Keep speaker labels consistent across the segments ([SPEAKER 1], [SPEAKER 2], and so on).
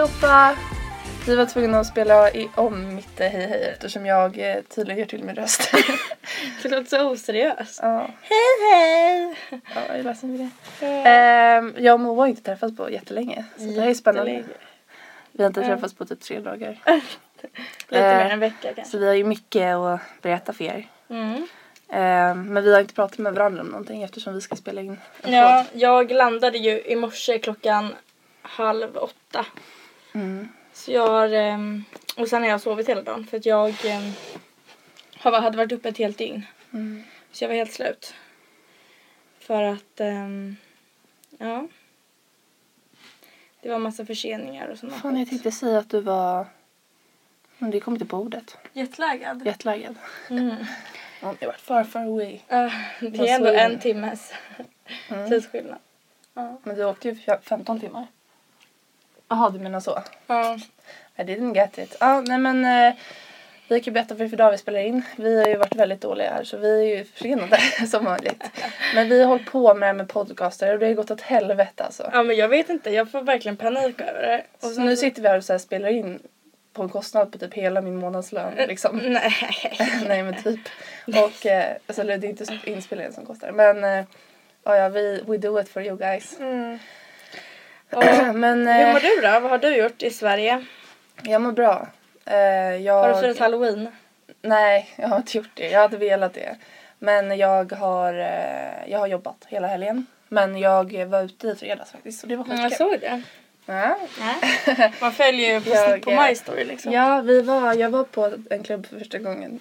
[SPEAKER 1] allihopa! Vi var tvungna att spela om mitt hej hej eftersom jag tydligen gör till min röst.
[SPEAKER 2] Det låter så oseriöst.
[SPEAKER 1] Ja.
[SPEAKER 2] Hej hej!
[SPEAKER 1] Ja, jag är ledsen för det. Jag och Moa har inte träffats på jättelänge. Så det här är spännande. Vi har inte träffats på typ 3 dagar.
[SPEAKER 2] Lite mer än en vecka kanske.
[SPEAKER 1] Så vi har ju mycket att berätta för er. Men vi har inte pratat med varandra om någonting eftersom vi ska spela in en podd.
[SPEAKER 2] Jag landade ju i morse 7:30. Så jag har, och sen har jag sovit hela dagen för att jag hade varit uppe ett helt dygn. Så jag var helt slut. För att, det var massa förseningar och sånt.
[SPEAKER 1] Fan, jag tänkte säga att du var... Men det kom inte på ordet.
[SPEAKER 2] Jetlaggad.
[SPEAKER 1] Ja, det var far away.
[SPEAKER 2] Det är ändå en timmes tidsskillnad.
[SPEAKER 1] Men du åkte ju 15 timmar. Jaha, du menar så?
[SPEAKER 2] Ja.
[SPEAKER 1] I didn't get it. Nej men vi kan berätta för dag vi spelar in. Vi har ju varit väldigt dåliga här så vi är ju försenade som vanligt. Men vi har hållit på med podcaster och det har gått åt helvete alltså.
[SPEAKER 2] Ja men jag vet inte, jag får verkligen panik över det.
[SPEAKER 1] Och så nu sitter vi här och så här spelar in på en kostnad på typ hela min månadslön liksom. Nej men typ. Och alltså det är inte inspelningen som kostar. Men we do it for you guys. Men,
[SPEAKER 2] hur mår du då? Vad har du gjort i Sverige?
[SPEAKER 1] Jag mår bra.
[SPEAKER 2] Har du firat Halloween?
[SPEAKER 1] Nej, jag har inte gjort det. Jag hade velat det. Men jag har jobbat hela helgen. Men jag var ute i fredags faktiskt. Så det var skitkul.
[SPEAKER 2] Jag såg det.
[SPEAKER 1] Ja.
[SPEAKER 2] Man följer ju på My Story liksom.
[SPEAKER 1] Ja, jag var på en klubb för första gången.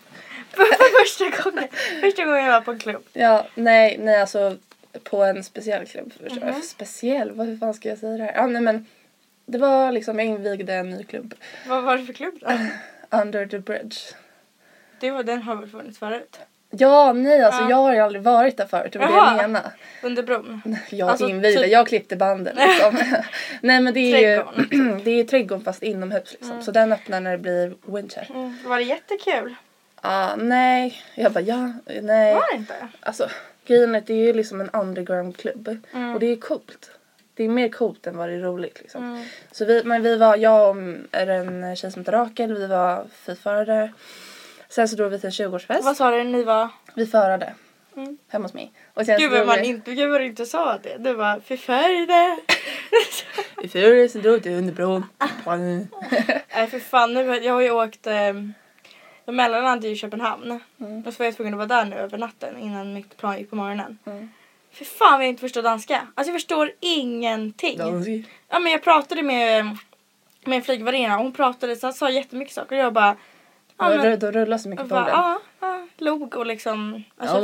[SPEAKER 2] Första gången jag var på en klubb.
[SPEAKER 1] Ja, nej alltså på en speciell klubb. Speciell? Vad fan ska jag säga det här? Ja, nej men det var liksom, jag invigde en ny klubb.
[SPEAKER 2] Vad var det för klubb då?
[SPEAKER 1] Under the Bridge.
[SPEAKER 2] Den har väl funnits förut?
[SPEAKER 1] Ja, nej alltså jag har ju aldrig varit där förut. Det var det jag menade.
[SPEAKER 2] Under bron?
[SPEAKER 1] Jag
[SPEAKER 2] alltså,
[SPEAKER 1] invigde, jag klippte banden liksom. Nej men det är
[SPEAKER 2] trädgården.
[SPEAKER 1] Ju det är trädgården fast inomhus liksom. Så den öppnar när det blir winter.
[SPEAKER 2] Var det jättekul?
[SPEAKER 1] Nej. Jag bara nej.
[SPEAKER 2] Var det inte?
[SPEAKER 1] Alltså grejen är att det är ju liksom en underground-klubb. Och det är coolt. Det är mer coolt än vad det är roligt liksom. Så vi var, jag och en tjej som heter Rakel, vi var förförare. Sen så drog vi till en 20-årsfest.
[SPEAKER 2] Vad sa du ni var?
[SPEAKER 1] Vi förade. Hemma hos mig. Och sen
[SPEAKER 2] Gud vad du inte sa det. Du var förförade.
[SPEAKER 1] I förade så drog det under bron.
[SPEAKER 2] Nej för fan, jag har ju åkt... Jag mellanlandade i Köpenhamn. Och så var jag tvungen att vara där nu över natten innan mitt plan gick på morgonen. För fan vad jag inte förstår danska. Alltså jag förstår ingenting. Ja men jag pratade med en flygvärdinna och hon pratade så sa jättemycket saker och jag bara
[SPEAKER 1] de rullar så mycket på orden.
[SPEAKER 2] Ja, log och liksom alltså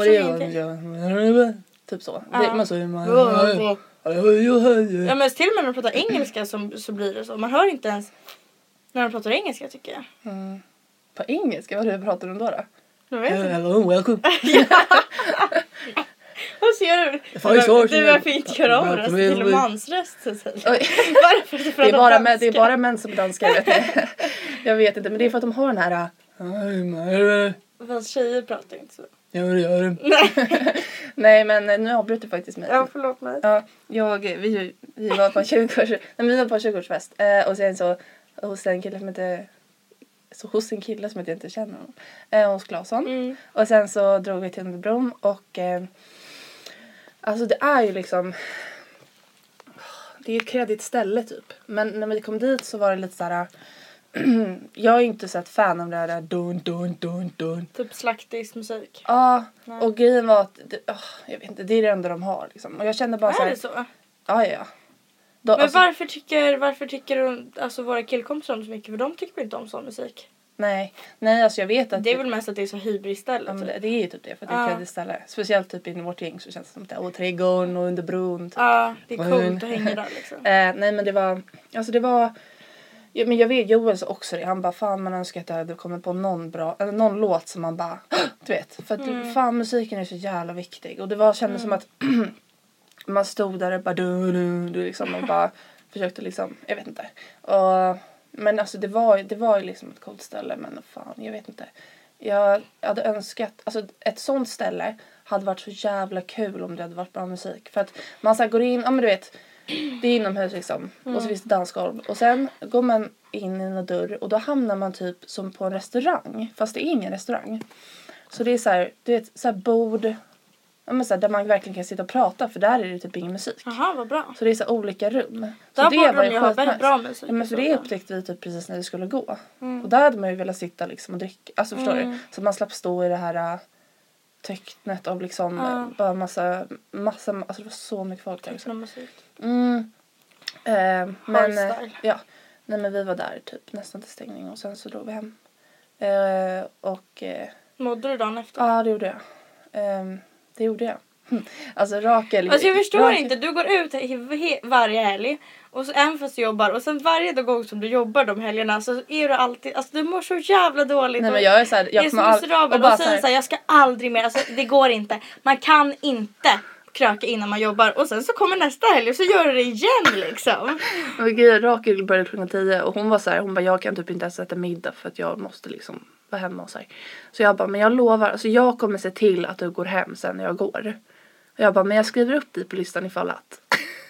[SPEAKER 1] typ så.
[SPEAKER 2] Ja.
[SPEAKER 1] Det man så
[SPEAKER 2] ja men till och med när de pratar engelska så blir det så. Man hör inte ens när de pratar engelska tycker jag.
[SPEAKER 1] På engelska? Vad pratar de då?
[SPEAKER 2] Jag vet inte.
[SPEAKER 1] Hello, welcome.
[SPEAKER 2] Vad ser du? Du varför inte göra om röst till mansröst varför?
[SPEAKER 1] Det är bara män som danskar vet ni. Jag vet inte men det är för att de har den här
[SPEAKER 2] fast tjejer pratar inte så.
[SPEAKER 1] Gör det. Nej men nu avbryter faktiskt mig.
[SPEAKER 2] Ja förlåt mig.
[SPEAKER 1] Ja, vi var på en 20-årsfest och sen så hos en kille som heter hos en kille som jag inte känner honom. Hos Claesson. Och sen så drog vi till Underbron och alltså det är ju liksom det är ju ett kreddigt ställe typ. Men när vi kom dit så var det lite så här. Jag är inte så ett fan av det där dun.
[SPEAKER 2] Typ slaktismusik.
[SPEAKER 1] Ja, och grejen var att jag vet inte, det är det enda de har liksom. Och jag kände bara så här.
[SPEAKER 2] Är det så?
[SPEAKER 1] Ja.
[SPEAKER 2] Men alltså, varför tycker alltså våra killkompisar om så mycket? För de tycker inte om sån musik.
[SPEAKER 1] Nej, alltså jag vet att
[SPEAKER 2] det är väl mest att det är så hybris-ställe.
[SPEAKER 1] Ja, men det är ju typ det för att det är ett kreddigt ställe. Speciellt typ i vårt gäng så känns det som att och trädgården och under bron typ.
[SPEAKER 2] Ja, det är coolt att hänga där liksom.
[SPEAKER 1] Nej men det var ja, men jag vet Joel så också det. Han bara fan man önskar att det hade kommit på någon låt som man bara du vet för att fan musiken är så jävla viktig och det kändes som att man stod där och bara du liksom och bara försökte liksom jag vet inte. Men alltså det var ju liksom ett coolt ställe men fan jag vet inte. Jag hade önskat alltså ett sånt ställe hade varit så jävla kul om det hade varit bra musik för att man så här går in men du vet Det är inomhus liksom. Och så finns det dansgolv. Och sen går man in i en dörr och då hamnar man typ som på en restaurang. Fast det är ingen restaurang. Så det är så här, du vet, så här bord. Ja, men så här, där man verkligen kan sitta och prata. För där är det typ ingen musik.
[SPEAKER 2] Jaha, vad bra.
[SPEAKER 1] Så det är så här olika rum. Så
[SPEAKER 2] där
[SPEAKER 1] det
[SPEAKER 2] borde
[SPEAKER 1] var
[SPEAKER 2] de
[SPEAKER 1] ju
[SPEAKER 2] ju ha väldigt bra musik.
[SPEAKER 1] Ja, men för det upptäckte vi typ precis när vi skulle gå. Och där hade man ju velat sitta liksom och dricka. Alltså förstår du? Så man slapp stå i det här töcknet av liksom bara massa. Alltså det var så mycket folk där. Liksom.
[SPEAKER 2] Musik.
[SPEAKER 1] Men ja. Nej, men vi var där typ nästan till stängning. Och sen så drog vi hem.
[SPEAKER 2] Mådde du dagen efter?
[SPEAKER 1] Ja, det gjorde jag. Det gjorde jag. Alltså Rakel.
[SPEAKER 2] Alltså jag förstår inte. Du går ut varje helg. Och så även fast du jobbar. Och sen varje gång som du jobbar de helgerna. Så är du alltid. Alltså du mår så jävla dåligt.
[SPEAKER 1] Nej, men jag är så här. Jag
[SPEAKER 2] är så miserabel. Och säger så här. Jag ska aldrig mer. Alltså det går inte. Man kan inte kröka innan man jobbar. Och sen så kommer nästa helg. Och så gör du det igen liksom.
[SPEAKER 1] Rakel började klockan 10. Och hon var så här. Hon bara, jag kan typ inte ens äta middag. För att jag måste liksom vara hemma och så här. Så jag bara, men jag lovar. Alltså jag kommer se till att du går hem sen när jag går. Och jag bara, men jag skriver upp dig på listan ifall att.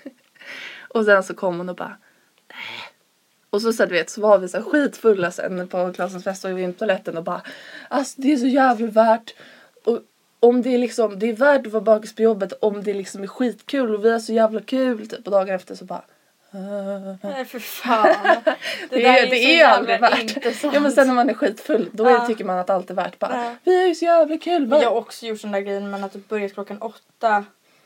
[SPEAKER 1] Och sen så kom hon och bara, nej. Och så du vet, så var vi så skitfulla sen på klassens fest och vi var på toaletten och bara, alltså det är så jävla värt. Och om det är liksom, det är värt att vara bakis på jobbet om det liksom är skitkul och vi är så jävla kul typ. Och dagen efter så bara,
[SPEAKER 2] nej för fan.
[SPEAKER 1] det är ju aldrig värt. Ja, men sen när man är skitfull då tycker man att allt är värt. Bara, vi är ju så jävla kul.
[SPEAKER 2] Men jag har också gjort sån där grejen men att börjat klockan 8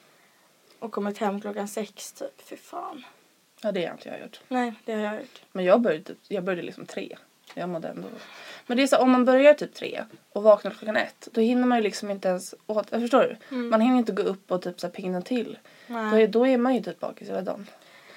[SPEAKER 2] och kommit hem klockan 6 typ. För fan.
[SPEAKER 1] Ja, det har inte jag gjort.
[SPEAKER 2] Nej, det har jag gjort.
[SPEAKER 1] Men jag började liksom 3. Jag mådde ändå. Men det är så, om man börjar typ 3 och vaknar klockan 1, då hinner man ju liksom inte ens åt, förstår du? Man hinner inte gå upp och typ så här pigna till. Då är man ju typ bakis hela dagen.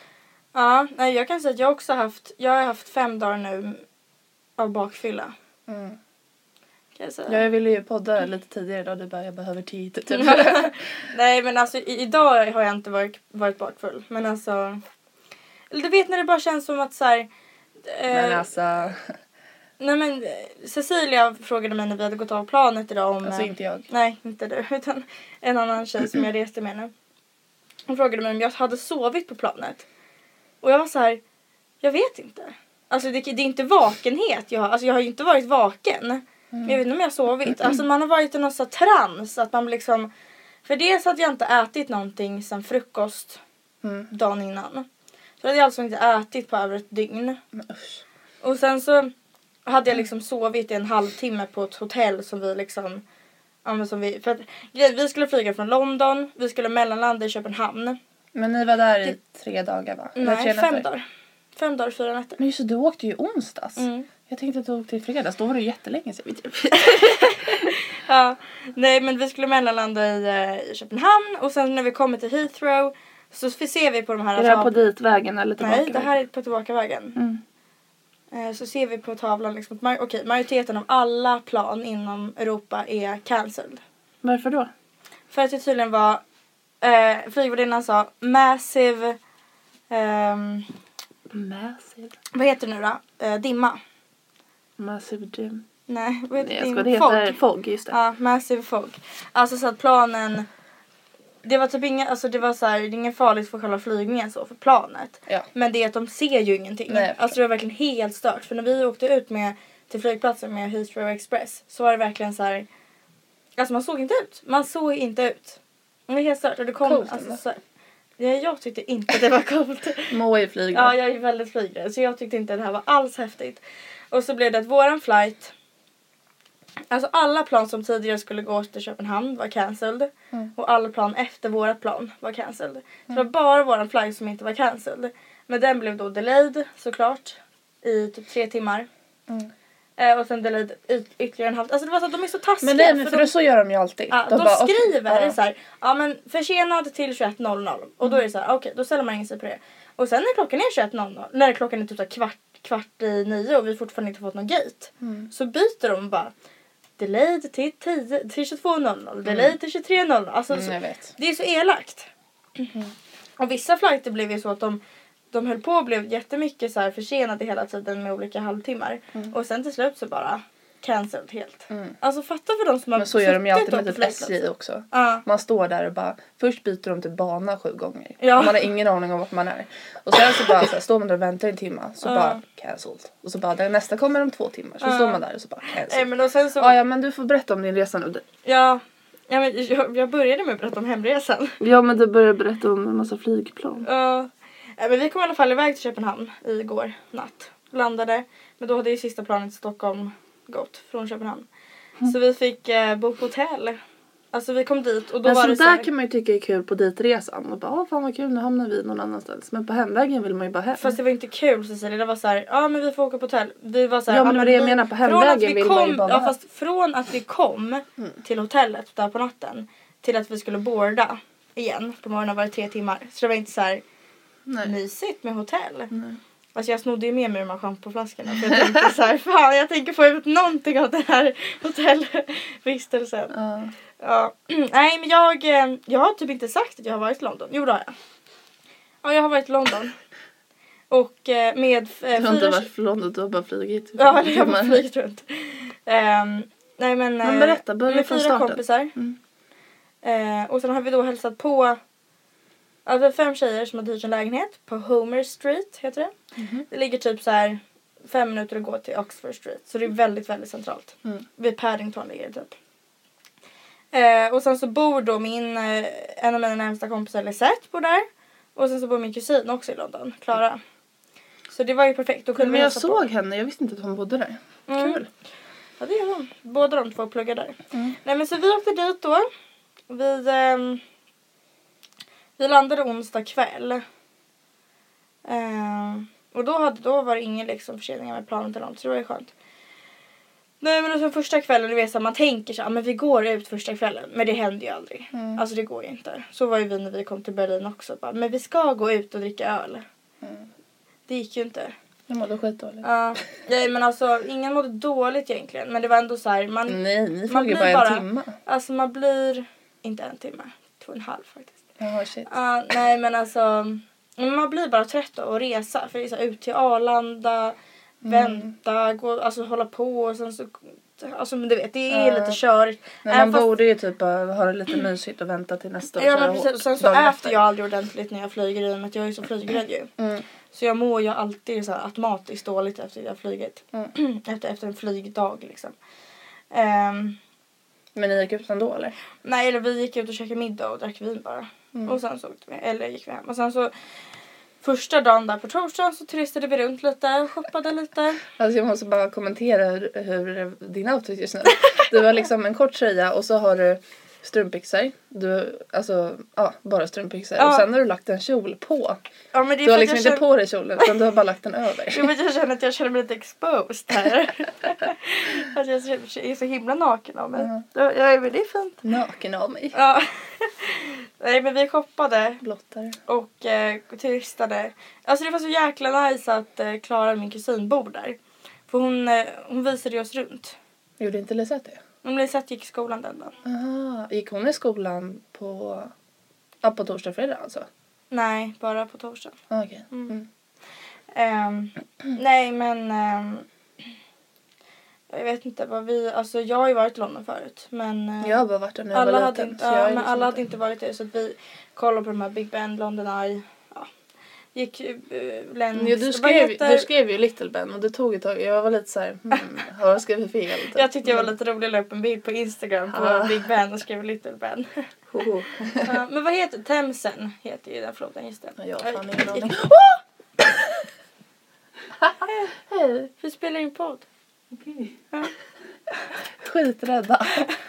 [SPEAKER 1] Ja,
[SPEAKER 2] nej, jag kan säga att jag har haft 5 dagar nu av bakfylla. Kan jag säga.
[SPEAKER 1] Ja, jag ville ju podda lite tidigare då. Du bara, jag behöver tid. Typ.
[SPEAKER 2] Nej, men alltså idag har jag inte varit bakfull. Men alltså, du vet när det bara känns som att så här.
[SPEAKER 1] Men alltså.
[SPEAKER 2] Nej, men Cecilia frågade mig när vi hade gått av planet idag om.
[SPEAKER 1] Alltså inte jag.
[SPEAKER 2] Nej, inte du. Utan en annan tjej som jag reste med nu. Hon frågade mig om jag hade sovit på planet. Och jag var så här, jag vet inte. Alltså det är inte vakenhet. Jag har ju inte varit vaken. Men jag vet inte om jag har sovit. Alltså man har varit i någon sån trans. Att man liksom, för dels hade jag inte ätit någonting sen frukost dagen innan. Så hade jag alltså inte ätit på över ett dygn. Och sen så hade jag liksom sovit i en halvtimme på ett hotell som vi liksom. För att vi skulle flyga från London. Vi skulle mellanlanda i Köpenhamn.
[SPEAKER 1] Men ni var där i 3 dagar va?
[SPEAKER 2] Nej, 5 dagar. 5 dagar, 4 nätter.
[SPEAKER 1] Men just det, du åkte ju onsdags. Jag tänkte att du åkte i fredags. Då var det jättelänge sedan.
[SPEAKER 2] Ja, nej men vi skulle mellanlanda i Köpenhamn. Och sen när vi kommer till Heathrow så ser vi på de här.
[SPEAKER 1] Är det här på ditvägen eller tillbaka?
[SPEAKER 2] Nej, det här är på tillbakavägen. Så ser vi på tavlan liksom att majoriteten av alla plan inom Europa är cancelled.
[SPEAKER 1] Varför då?
[SPEAKER 2] För att det tydligen var flygvärdinnan sa massive vad heter det nu då? Dimma.
[SPEAKER 1] Massive dim.
[SPEAKER 2] Nej, vad heter
[SPEAKER 1] det? Det heter fog, just det.
[SPEAKER 2] Ja, massive fog. Alltså så att planen, det var typ det var så här, det är ingen farligt för själva flygningen så för planet.
[SPEAKER 1] Ja.
[SPEAKER 2] Men det är att de ser ju ingenting.
[SPEAKER 1] Nej,
[SPEAKER 2] alltså det var verkligen helt stört. För när vi åkte ut till flygplatsen med Heathrow Express så var det verkligen så här, alltså man såg inte ut. Det var helt stört och det kom
[SPEAKER 1] coolt,
[SPEAKER 2] alltså så här, jag tyckte inte att det var coolt.
[SPEAKER 1] Må i flyg.
[SPEAKER 2] Ja, jag är väldigt flygrädd så jag tyckte inte att det här var alls häftigt. Och så blev det att våran flight, alltså alla plan som tidigare skulle gå till Köpenhamn var cancelled. Och alla plan efter vårat plan var cancelled. Så det var bara våran flight som inte var cancelled. Men den blev då delayed såklart i typ 3 timmar. Och sen delayed ytterligare en halv. Alltså det var så att de är så taskiga.
[SPEAKER 1] Men nej, men för så gör de ju alltid.
[SPEAKER 2] Ja, de skriver så här, ja men försenad till 21.00. Och då är det så här, okej, då ställer man in sig på det. Och sen när klockan är 21.00, när klockan är typ så kvart i 9 och vi fortfarande inte fått någon gate. Så byter de bara delayed till 22.00, delayed till 23.00. Alltså
[SPEAKER 1] jag vet.
[SPEAKER 2] Det är så elakt. Och vissa flighter blev ju så att de höll på och blev jättemycket så här försenade hela tiden med olika halvtimmar. Och sen till slut så bara cancelled helt. Alltså fatta för de som har
[SPEAKER 1] men så gör de ju alltid med
[SPEAKER 2] på
[SPEAKER 1] typ SJ också.
[SPEAKER 2] Ja.
[SPEAKER 1] Man står där och bara, först byter de till bana 7 gånger.
[SPEAKER 2] Ja.
[SPEAKER 1] Och man har ingen aning om vart man är. Och sen så bara så här, står man där och väntar en timme. Så bara cancelled. Och så bara, nästa kommer om 2 timmar. Så står man där och så bara cancelled.
[SPEAKER 2] Men och sen så...
[SPEAKER 1] Ja men du får berätta om din resa nu.
[SPEAKER 2] Ja men jag började med att berätta om hemresan.
[SPEAKER 1] Ja men du började berätta om en massa flygplan.
[SPEAKER 2] Ja. Men vi kom i alla fall iväg till Köpenhamn igår natt. Landade. Men då hade ju sista planet till Stockholm gått från Köpenhamn. Så vi fick bo på hotell. Alltså vi kom dit och då
[SPEAKER 1] men
[SPEAKER 2] var det
[SPEAKER 1] så
[SPEAKER 2] så
[SPEAKER 1] där
[SPEAKER 2] här...
[SPEAKER 1] kan man ju tycka är kul på ditresan. Och bara, fan vad kul, nu hamnar vi någon annanstans. Men på hemvägen vill man ju bara hem.
[SPEAKER 2] Fast det var inte kul Cecilia. Det var så här, ja men vi får åka på hotell. Vi var så här,
[SPEAKER 1] ja men det jag menar, på hemvägen vill man ju bara
[SPEAKER 2] ja fast från att vi kom till hotellet där på natten. Till att vi skulle boarda igen. På morgonen var det 3 timmar. Så det var inte så här mysigt med hotell.
[SPEAKER 1] Nej.
[SPEAKER 2] Alltså jag snodde ju med mig de här schampoflaskorna. För jag tänkte så här, fan jag tänker få ut någonting av den här hotellvistelsen. Ja. Nej men jag har typ inte sagt att jag har varit i London. Jo det har jag. Ja jag har varit i London. Och med...
[SPEAKER 1] Du har inte varit i London, du har bara flugit.
[SPEAKER 2] Ja jag har bara flugit runt. Nej men
[SPEAKER 1] berätta, börja från
[SPEAKER 2] 4
[SPEAKER 1] starten.
[SPEAKER 2] kompisar. Och sen har vi då hälsat på... Alltså 5 tjejer som har hyrt en lägenhet på Homer Street heter det. Det ligger typ så här 5 minuter att gå till Oxford Street. Så det är väldigt, väldigt centralt. Vid Paddington ligger det typ. Och sen så bor då en av mina närmsta kompisar Lisette bor där. Och sen så bor min kusin också i London, Clara. Så det var ju perfekt. Då kunde
[SPEAKER 1] men jag såg henne, jag visste inte att hon bodde där. Kul.
[SPEAKER 2] Ja det gör hon. Båda de 2 pluggar där. Nej men så vi åkte dit då. Vi landade onsdag kväll. Och då var det ingen liksom förseningar med planet eller något. Så det var ju skönt. Nej men sen första kvällen, du vet så man tänker så men vi går ut första kvällen. Men det händer ju aldrig. Alltså det går ju inte. Så var ju vi när vi kom till Berlin också. Bara, men vi ska gå ut och dricka öl. Det gick ju inte.
[SPEAKER 1] Jag mådde skitdåligt.
[SPEAKER 2] Nej men alltså ingen mådde dåligt egentligen. Men det var ändå så här.
[SPEAKER 1] Nej, ni får ju bara en timme.
[SPEAKER 2] Alltså man blir inte 1 timme. 2,5 faktiskt.
[SPEAKER 1] Ja, shit.
[SPEAKER 2] Nej men alltså man blir bara trött då att resa. För det är så här, ut till Arlanda, vänta, gå, alltså hålla på och sen så... Alltså men du vet, det är lite körigt.
[SPEAKER 1] Man borde ju typ ha det lite mysigt och vänta till nästa år.
[SPEAKER 2] Ja men precis, sen så äter jag aldrig ordentligt när jag flyger i och med att jag är så flygrädd ju. Så jag mår ju alltid så här automatiskt dåligt efter jag har flugit. Efter en flygdag liksom.
[SPEAKER 1] Men ni gick ut ändå eller?
[SPEAKER 2] Nej, eller vi gick ut och käkade middag och drack vin bara. Och sen så åkte vi, eller gick vi hem. Och sen så första dagen där på torsdagen så turistade vi runt lite och shoppade lite.
[SPEAKER 1] Alltså jag måste bara kommentera hur din outfit just nu. Du har liksom en kort tröja och så har du strumpbyxor. Bara strumpbyxor. Ja. Och sen har du lagt en kjol på.
[SPEAKER 2] Ja, men det är
[SPEAKER 1] du har liksom inte på dig kjolen utan du har bara lagt den över.
[SPEAKER 2] Jo, men jag känner mig lite exposed här. Alltså jag är så himla naken av mig. Det är fint.
[SPEAKER 1] Naken av mig.
[SPEAKER 2] Ja. Nej men vi shoppade.
[SPEAKER 1] Blottare.
[SPEAKER 2] Och turistade. Alltså det var så jäkla nice att Clara, min kusin, bor där. För hon visade oss runt.
[SPEAKER 1] Gjorde inte Lisette det?
[SPEAKER 2] Lisette gick i skolan den dagen.
[SPEAKER 1] Aha. Gick hon i skolan på torsdag och fredag alltså?
[SPEAKER 2] Nej, bara på torsdag.
[SPEAKER 1] Okej.
[SPEAKER 2] Nej men jag vet inte vad alltså jag har ju varit i London förut men
[SPEAKER 1] jag har bara varit där när jag var liten.
[SPEAKER 2] Men alla hade inte varit där så att vi kollade på de här Big Ben, London Eye. Gick längs.
[SPEAKER 1] Du skrev ju Little Ben och det tog ett tag. Jag var lite så här, har jag skrivit fel? Typ.
[SPEAKER 2] Jag tyckte jag var lite rolig att lägga upp en bild på Instagram på Big Ben och skrev Little Ben. Men vad heter Themsen heter ju den floden just det.
[SPEAKER 1] Jag har fan ingen aning.
[SPEAKER 2] Hej, vi spelar in podd.
[SPEAKER 1] Okej. Skiträdda.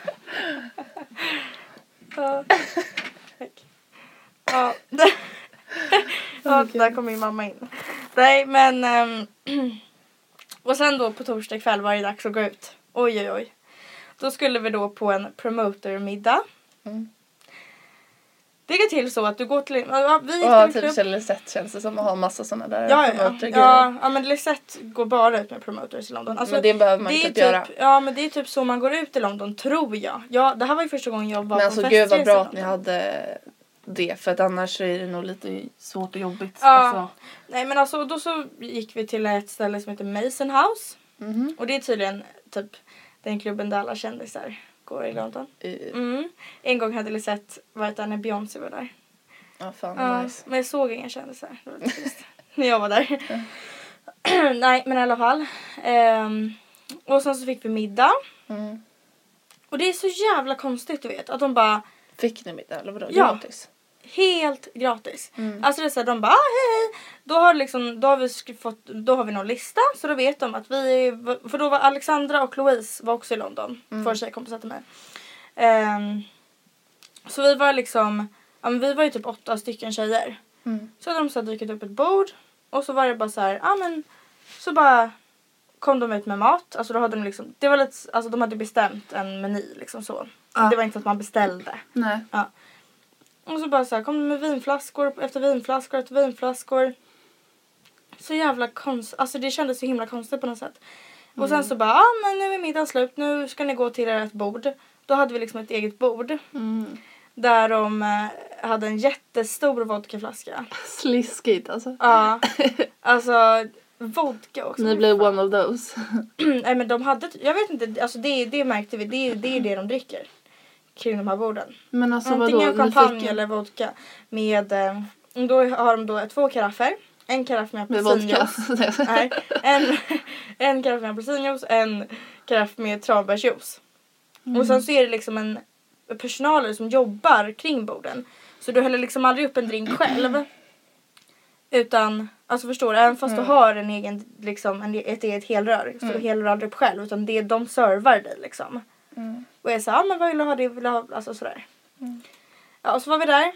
[SPEAKER 2] Där kom min mamma in. Nej men och sen då på torsdag kväll var det dags att gå ut. Oj. Då skulle vi då på en promotermiddag. Det går till så att du går till
[SPEAKER 1] typ Lisette känns det som att ha massa såna där
[SPEAKER 2] ja, men Lisette går bara ut med promoters i London. Alltså,
[SPEAKER 1] men det behöver man inte göra.
[SPEAKER 2] Ja, men det är typ så man går ut i London, tror jag. Ja, det här var ju första gången jag var på
[SPEAKER 1] festresor. Men alltså gud vad bra att ni hade det, för att annars är det nog lite svårt och jobbigt.
[SPEAKER 2] Ja.
[SPEAKER 1] Alltså.
[SPEAKER 2] Nej men alltså då så gick vi till ett ställe som heter Mason House. Och det är tydligen typ den klubben där alla kändisar går i London. En gång hade Lisette varit där när Beyoncé var där.
[SPEAKER 1] Ja, fan nice.
[SPEAKER 2] Men jag såg inga kändisar. Det var lite trist. När jag var där. Nej, men i alla fall. Och sen så fick vi middag. Och det är så jävla konstigt, du vet. Att de bara...
[SPEAKER 1] Fick ni middag eller vadå?
[SPEAKER 2] Ja.
[SPEAKER 1] Gratis?
[SPEAKER 2] Helt gratis. Alltså det är så här, de bara hej. Då har vi någon lista. Så då vet de att vi... För då var Alexandra och Louise var också i London. För tjejkompisar till mig. Så vi var liksom... Ja, men vi var ju typ 8 stycken tjejer. Så hade de så dykat upp ett bord. Och så var det bara så här... Ja men... Så bara... Kom de ut med mat. Alltså då hade de liksom... Det var lite... Alltså de hade bestämt en meny liksom så. Det var inte att man beställde.
[SPEAKER 1] Nej.
[SPEAKER 2] Ja. Och så bara så här, kom de med vinflaskor efter vinflaskor. Så jävla konstigt. Alltså det kändes så himla konstigt på något sätt. Och sen så bara, men nu är middagen slut. Nu ska ni gå till ert bord. Då hade vi liksom ett eget bord. Där de hade en jättestor vodkaflaska.
[SPEAKER 1] Sliskigt alltså.
[SPEAKER 2] Ja. Alltså vodka också.
[SPEAKER 1] Ni blev one of those.
[SPEAKER 2] Nej men de hade, jag vet inte, alltså det märkte vi. Det är det de dricker. Kring de här borden.
[SPEAKER 1] Men alltså
[SPEAKER 2] antingen champagne eller vodka. Med, då har de då 2 karaffer. En karaff med apelsinjuice. Nej, en karaff med apelsinjuice. En karaff med tranbärsjuice. Och sen så är det liksom en personal som jobbar kring borden. Så du häller liksom aldrig upp en drink själv. Utan, alltså förstår du, även fast du har en egen, liksom, ett eget helrör. Så du häller aldrig upp själv. Utan det är de servar dig liksom. Och jag sa, men vad vill du ha det? Vill du ha, alltså sådär. Ja, och så var vi där.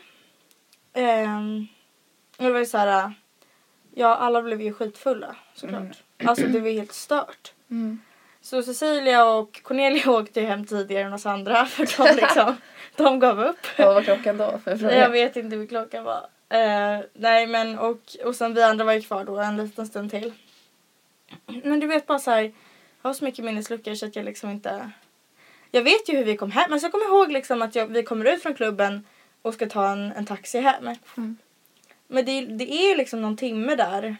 [SPEAKER 2] Och det var ju såhär, ja alla blev ju skitfulla såklart. Alltså det var helt stört. Så Cecilia och Cornelia åkte hem tidigare än oss andra. För de liksom, de gav upp.
[SPEAKER 1] Vad var klockan då?
[SPEAKER 2] Jag vet inte hur klockan var. Nej men och sen vi andra var ju kvar då en liten stund till. Men du vet bara så här, jag har så mycket minnesluckor så att jag liksom inte... Jag vet ju hur vi kom hem. Men så kommer jag ihåg liksom att vi kommer ut från klubben och ska ta en taxi hem. Men det är liksom någon timme där.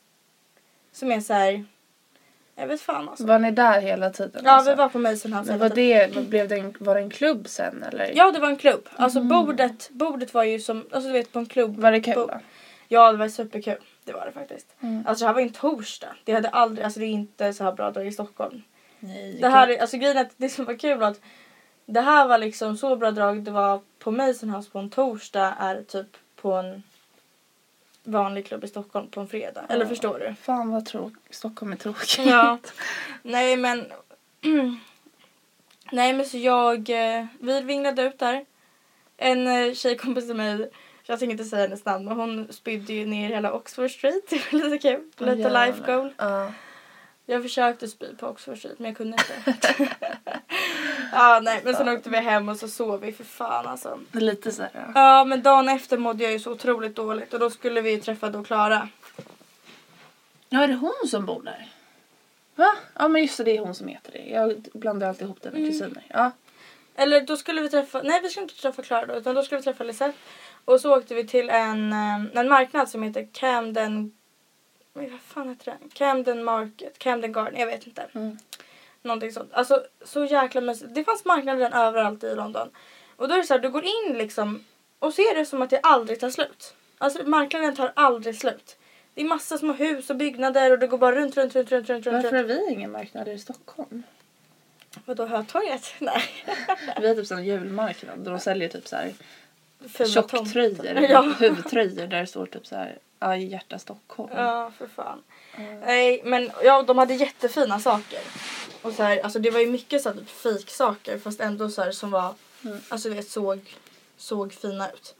[SPEAKER 2] Som är så här... Jag vet fan alltså.
[SPEAKER 1] Var ni där hela tiden?
[SPEAKER 2] Ja,
[SPEAKER 1] alltså?
[SPEAKER 2] Vi var på Mason House
[SPEAKER 1] men var det en klubb sen eller?
[SPEAKER 2] Ja, det var en klubb. Alltså bordet var ju som... Alltså du vet på en klubb.
[SPEAKER 1] Var det kul då?
[SPEAKER 2] Ja, det var superkul. Det var det faktiskt. Alltså det här var en torsdag. Det hade aldrig... Alltså det är inte så här bra dag i Stockholm.
[SPEAKER 1] Nej,
[SPEAKER 2] det här, alltså grejen är att det som var kul var att det här var liksom så bra drag. Det var på Mason House på en torsdag är typ på en vanlig klubb i Stockholm på en fredag. Eller förstår du?
[SPEAKER 1] Fan vad Stockholm är tråkigt.
[SPEAKER 2] Ja. Nej men så vi vinglade ut där. En tjejkompis till mig, jag tänker inte säga hennes namn, men hon spydde ju ner hela Oxford Street. Det var lite kul. Lite life goal. Jag försökte spy på Oxford Street, men jag kunde inte. Men sen åkte vi hem och så sov vi för fan alltså.
[SPEAKER 1] Lite så här.
[SPEAKER 2] Ja, men dagen efter mådde jag ju så otroligt dåligt. Och då skulle vi träffa då Klara.
[SPEAKER 1] Ja, är det hon som bor där? Va? Ja, men just det är hon som heter det. Jag blandar alltid ihop det med kusiner. Ja.
[SPEAKER 2] Eller då skulle vi träffa... Nej, vi skulle inte träffa Klara då. Utan då skulle vi träffa Lisette. Och så åkte vi till en marknad som heter Camden... Vad fan heter den? Camden Market. Camden Garden. Jag vet inte. Någonting sånt. Alltså så jäkla mässigt. Det fanns marknader överallt i London. Och då är det så här, du går in liksom. Och ser det som att det aldrig tar slut. Alltså marknaden tar aldrig slut. Det är massa små hus och byggnader. Och det går bara runt.
[SPEAKER 1] Varför har vi ingen marknader i Stockholm?
[SPEAKER 2] Vadå, Hötorget? Nej.
[SPEAKER 1] Vi har typ sån julmarknad. Där de säljer typ så här
[SPEAKER 2] tjocktröjor.
[SPEAKER 1] Ja. Huvudtröjor där det står typ så här. Ja, i hjärta Stockholm.
[SPEAKER 2] Ja, för fan. Nej, men ja, de hade jättefina saker. Och så här, alltså det var ju mycket så här typ fiksaker. Fast ändå så här som var, alltså vet, såg fina ut.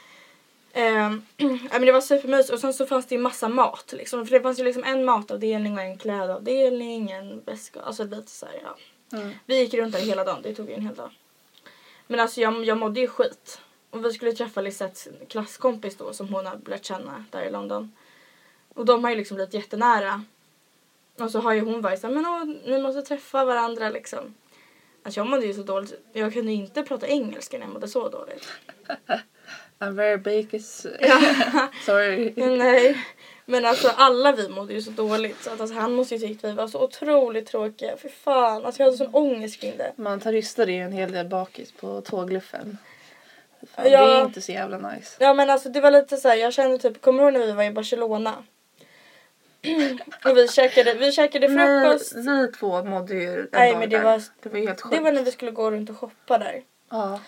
[SPEAKER 2] Men det var supermysigt. Och sen så fanns det ju massa mat liksom. För det fanns ju liksom en matavdelning och en klädavdelning, en väska. Alltså lite så här, ja. Vi gick runt där hela dagen, det tog ju en hel dag. Men alltså jag mådde ju skit. Och vi skulle träffa Lisettes klasskompis då som hon har lärt känna där i London. Och de har ju liksom blivit jättenära. Och så har ju hon varit så här, men ni måste träffa varandra liksom. Alltså jag mådde ju så dåligt. Jag kunde inte prata engelska när jag mådde så dåligt.
[SPEAKER 1] I'm very big is...
[SPEAKER 2] Ja.
[SPEAKER 1] Sorry.
[SPEAKER 2] Nej. Men alltså alla vi mådde ju så dåligt. Så att alltså, han måste ju tyckt vi var så otroligt tråkiga. För fan, alltså jag hade sån ångest kring det.
[SPEAKER 1] Man terroristade ju en hel del bakis på tågluffen. Fan, det är inte så jävla nice.
[SPEAKER 2] Ja men alltså det var lite så här, jag kände typ, kommer du ihåg när vi var i Barcelona? Och vi käkade frukost.
[SPEAKER 1] Vi två mådde ju
[SPEAKER 2] nej men det var
[SPEAKER 1] helt sjukt.
[SPEAKER 2] Det var när vi skulle gå runt och shoppa där.
[SPEAKER 1] Ja.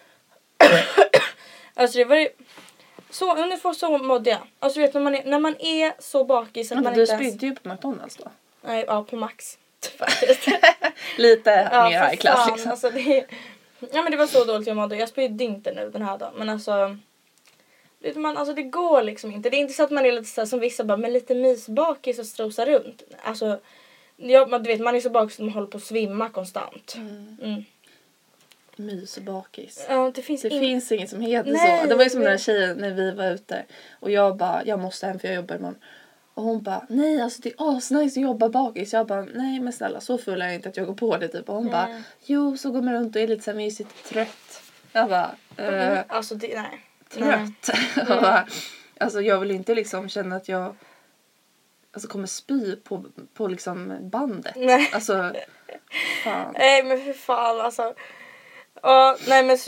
[SPEAKER 2] Alltså det var ju så, ungefär så mådde jag. Alltså du vet när man är så bakis att
[SPEAKER 1] men
[SPEAKER 2] man
[SPEAKER 1] du
[SPEAKER 2] inte
[SPEAKER 1] spydde ju på McDonalds då.
[SPEAKER 2] Nej, ja på Max. Faktiskt.
[SPEAKER 1] Lite mer high class liksom.
[SPEAKER 2] Alltså ja men det var så dåligt jag mådde. Jag spydde inte nu den här dagen. Men alltså det går liksom inte. Det är inte så att man är lite så här, som vissa bara med lite mysbakis och strosar runt. Alltså du vet man är så bakis att man håller på att svimma konstant.
[SPEAKER 1] Mysbakis.
[SPEAKER 2] Ja, det finns
[SPEAKER 1] inget som heter så. Det var ju som den här tjejen när vi var ute. Och jag bara, jag måste hem för jag jobbar imorgon. Och hon bara, nej alltså det är asnice att jobba bakis. Jag bara, nej men snälla så full är jag inte att jag går på det typ. Och hon bara, jo så går man runt och är lite så här mysigt trött. Jag bara,
[SPEAKER 2] alltså det, nej.
[SPEAKER 1] Trött. Alltså jag vill inte liksom känna att jag kommer spy på liksom bandet.
[SPEAKER 2] Nej.
[SPEAKER 1] Alltså, fan.
[SPEAKER 2] Nej men för fan alltså. Nej men så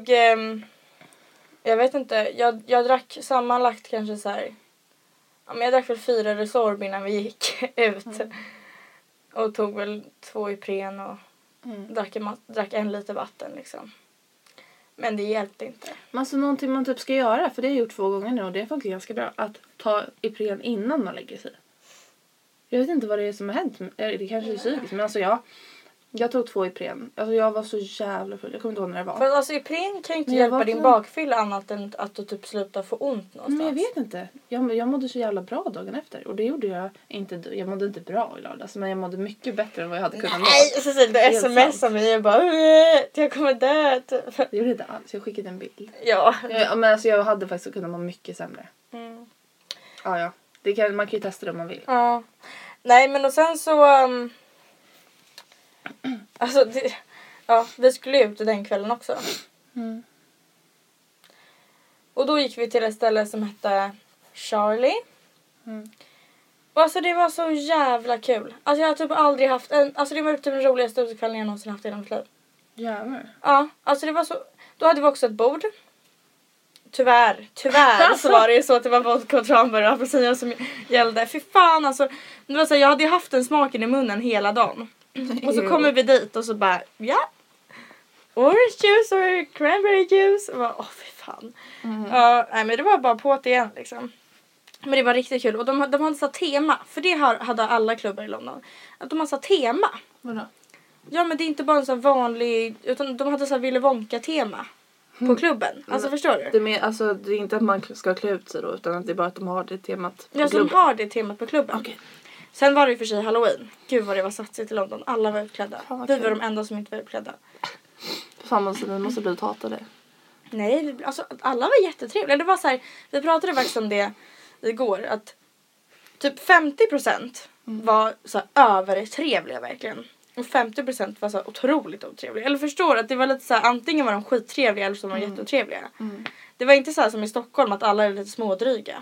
[SPEAKER 2] jag vet inte, jag drack sammanlagt kanske så här. Ja, men jag drack väl 4 Resorb innan vi gick ut. Och tog väl 2 Ipren och drack 1 liter vatten liksom. Men det hjälpte inte. Men
[SPEAKER 1] alltså någonting man typ ska göra, för det har jag gjort 2 gånger nu och det är faktiskt ganska bra. Att ta Ipren innan man lägger sig. Jag vet inte vad det är som har hänt. Det kanske är psykiskt, men alltså jag tog 2 Ipren. Alltså jag var så jävla full. Jag kommer inte ihåg när det var.
[SPEAKER 2] För alltså Ipren kan ju inte hjälpa din bakfylla annat än att du typ slutar få ont någonstans.
[SPEAKER 1] Men jag vet inte. Jag mådde så jävla bra dagen efter. Och det gjorde jag inte. Jag mådde inte bra i lördags. Men jag mådde mycket bättre än vad jag hade kunnat må.
[SPEAKER 2] Nej, Cecilia, du smsade mig. Jag bara, jag kommer dö.
[SPEAKER 1] Det gjorde inte alls. Jag skickade en bild.
[SPEAKER 2] Ja.
[SPEAKER 1] Men alltså jag hade faktiskt kunnat må mycket sämre. Ja. Man kan ju testa det om man vill.
[SPEAKER 2] Ja. Nej, men och sen så... alltså, vi skulle ut den kvällen också. Och då gick vi till ett ställe som hette Charlie. Och alltså det var så jävla kul. Alltså jag har typ aldrig haft alltså det var typ den roligaste utekvällen jag någonsin haft i hela mitt liv.
[SPEAKER 1] Jävlar.
[SPEAKER 2] Ja, alltså det var så... Då hade vi också ett bord. Tyvärr så var det ju så att det var vodka och tranbär och apelsiner som gällde. Fy fan alltså. Det var så här, jag hade ju haft den smaken i munnen hela dagen. Och så kommer vi dit och så bara, ja. Orange juice or cranberry juice. Och bara, fy fan. Nej men det var bara på det igen liksom. Men det var riktigt kul. Och de hade så tema. För det hade alla klubbar i London. Att de hade så tema.
[SPEAKER 1] Vadå?
[SPEAKER 2] Ja men det är inte bara en sån vanlig. Utan de hade så här Willy Wonka-tema. På klubben. Alltså förstår du?
[SPEAKER 1] Det är inte att man ska klä ut sig då. Utan att det är bara att de har det temat på
[SPEAKER 2] klubben. Ja, de har det temat på klubben.
[SPEAKER 1] Okay.
[SPEAKER 2] Sen var det ju för sig Halloween. Gud vad det var satsigt i London. Alla var utklädda. Vi var de enda som inte var utklädda.
[SPEAKER 1] Fan, så ni måste bli hatade.
[SPEAKER 2] Nej, alltså alla var jättetrevliga. Det var så här, vi pratade faktiskt om det igår. Att typ 50% var så här övertrevliga verkligen. Och 50% var så här otroligt otrevliga. Eller förstår att det var lite så här, antingen var de skittrevliga eller så var de jätteotrevliga. Det var inte så här som i Stockholm att alla är lite smådryga.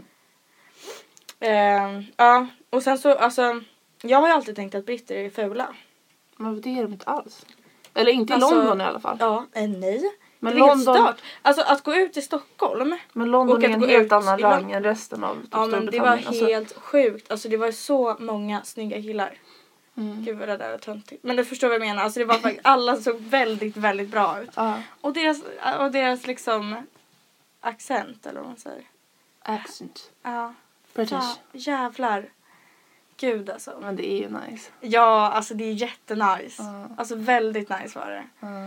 [SPEAKER 2] Ja, och sen så, alltså, jag har ju alltid tänkt att britter är fula.
[SPEAKER 1] Men det är de inte alls. Eller inte i London i alla fall.
[SPEAKER 2] Ja, nej.
[SPEAKER 1] Men
[SPEAKER 2] det är London... helt stört. Alltså att gå ut i Stockholm.
[SPEAKER 1] Men London är en helt annan rang än resten av Storbritannien.
[SPEAKER 2] Ja, men det var helt sjukt. Alltså det var så många snygga killar. Gud vad det där är töntigt. Men du förstår vad jag menar. Alltså det var faktiskt, alla såg väldigt, väldigt bra ut. Och deras liksom accent eller vad man säger.
[SPEAKER 1] Accent.
[SPEAKER 2] Ja.
[SPEAKER 1] British.
[SPEAKER 2] Jävlar. Gud alltså.
[SPEAKER 1] Men det är ju nice.
[SPEAKER 2] Ja, alltså det är jättenice. Alltså väldigt nice var det.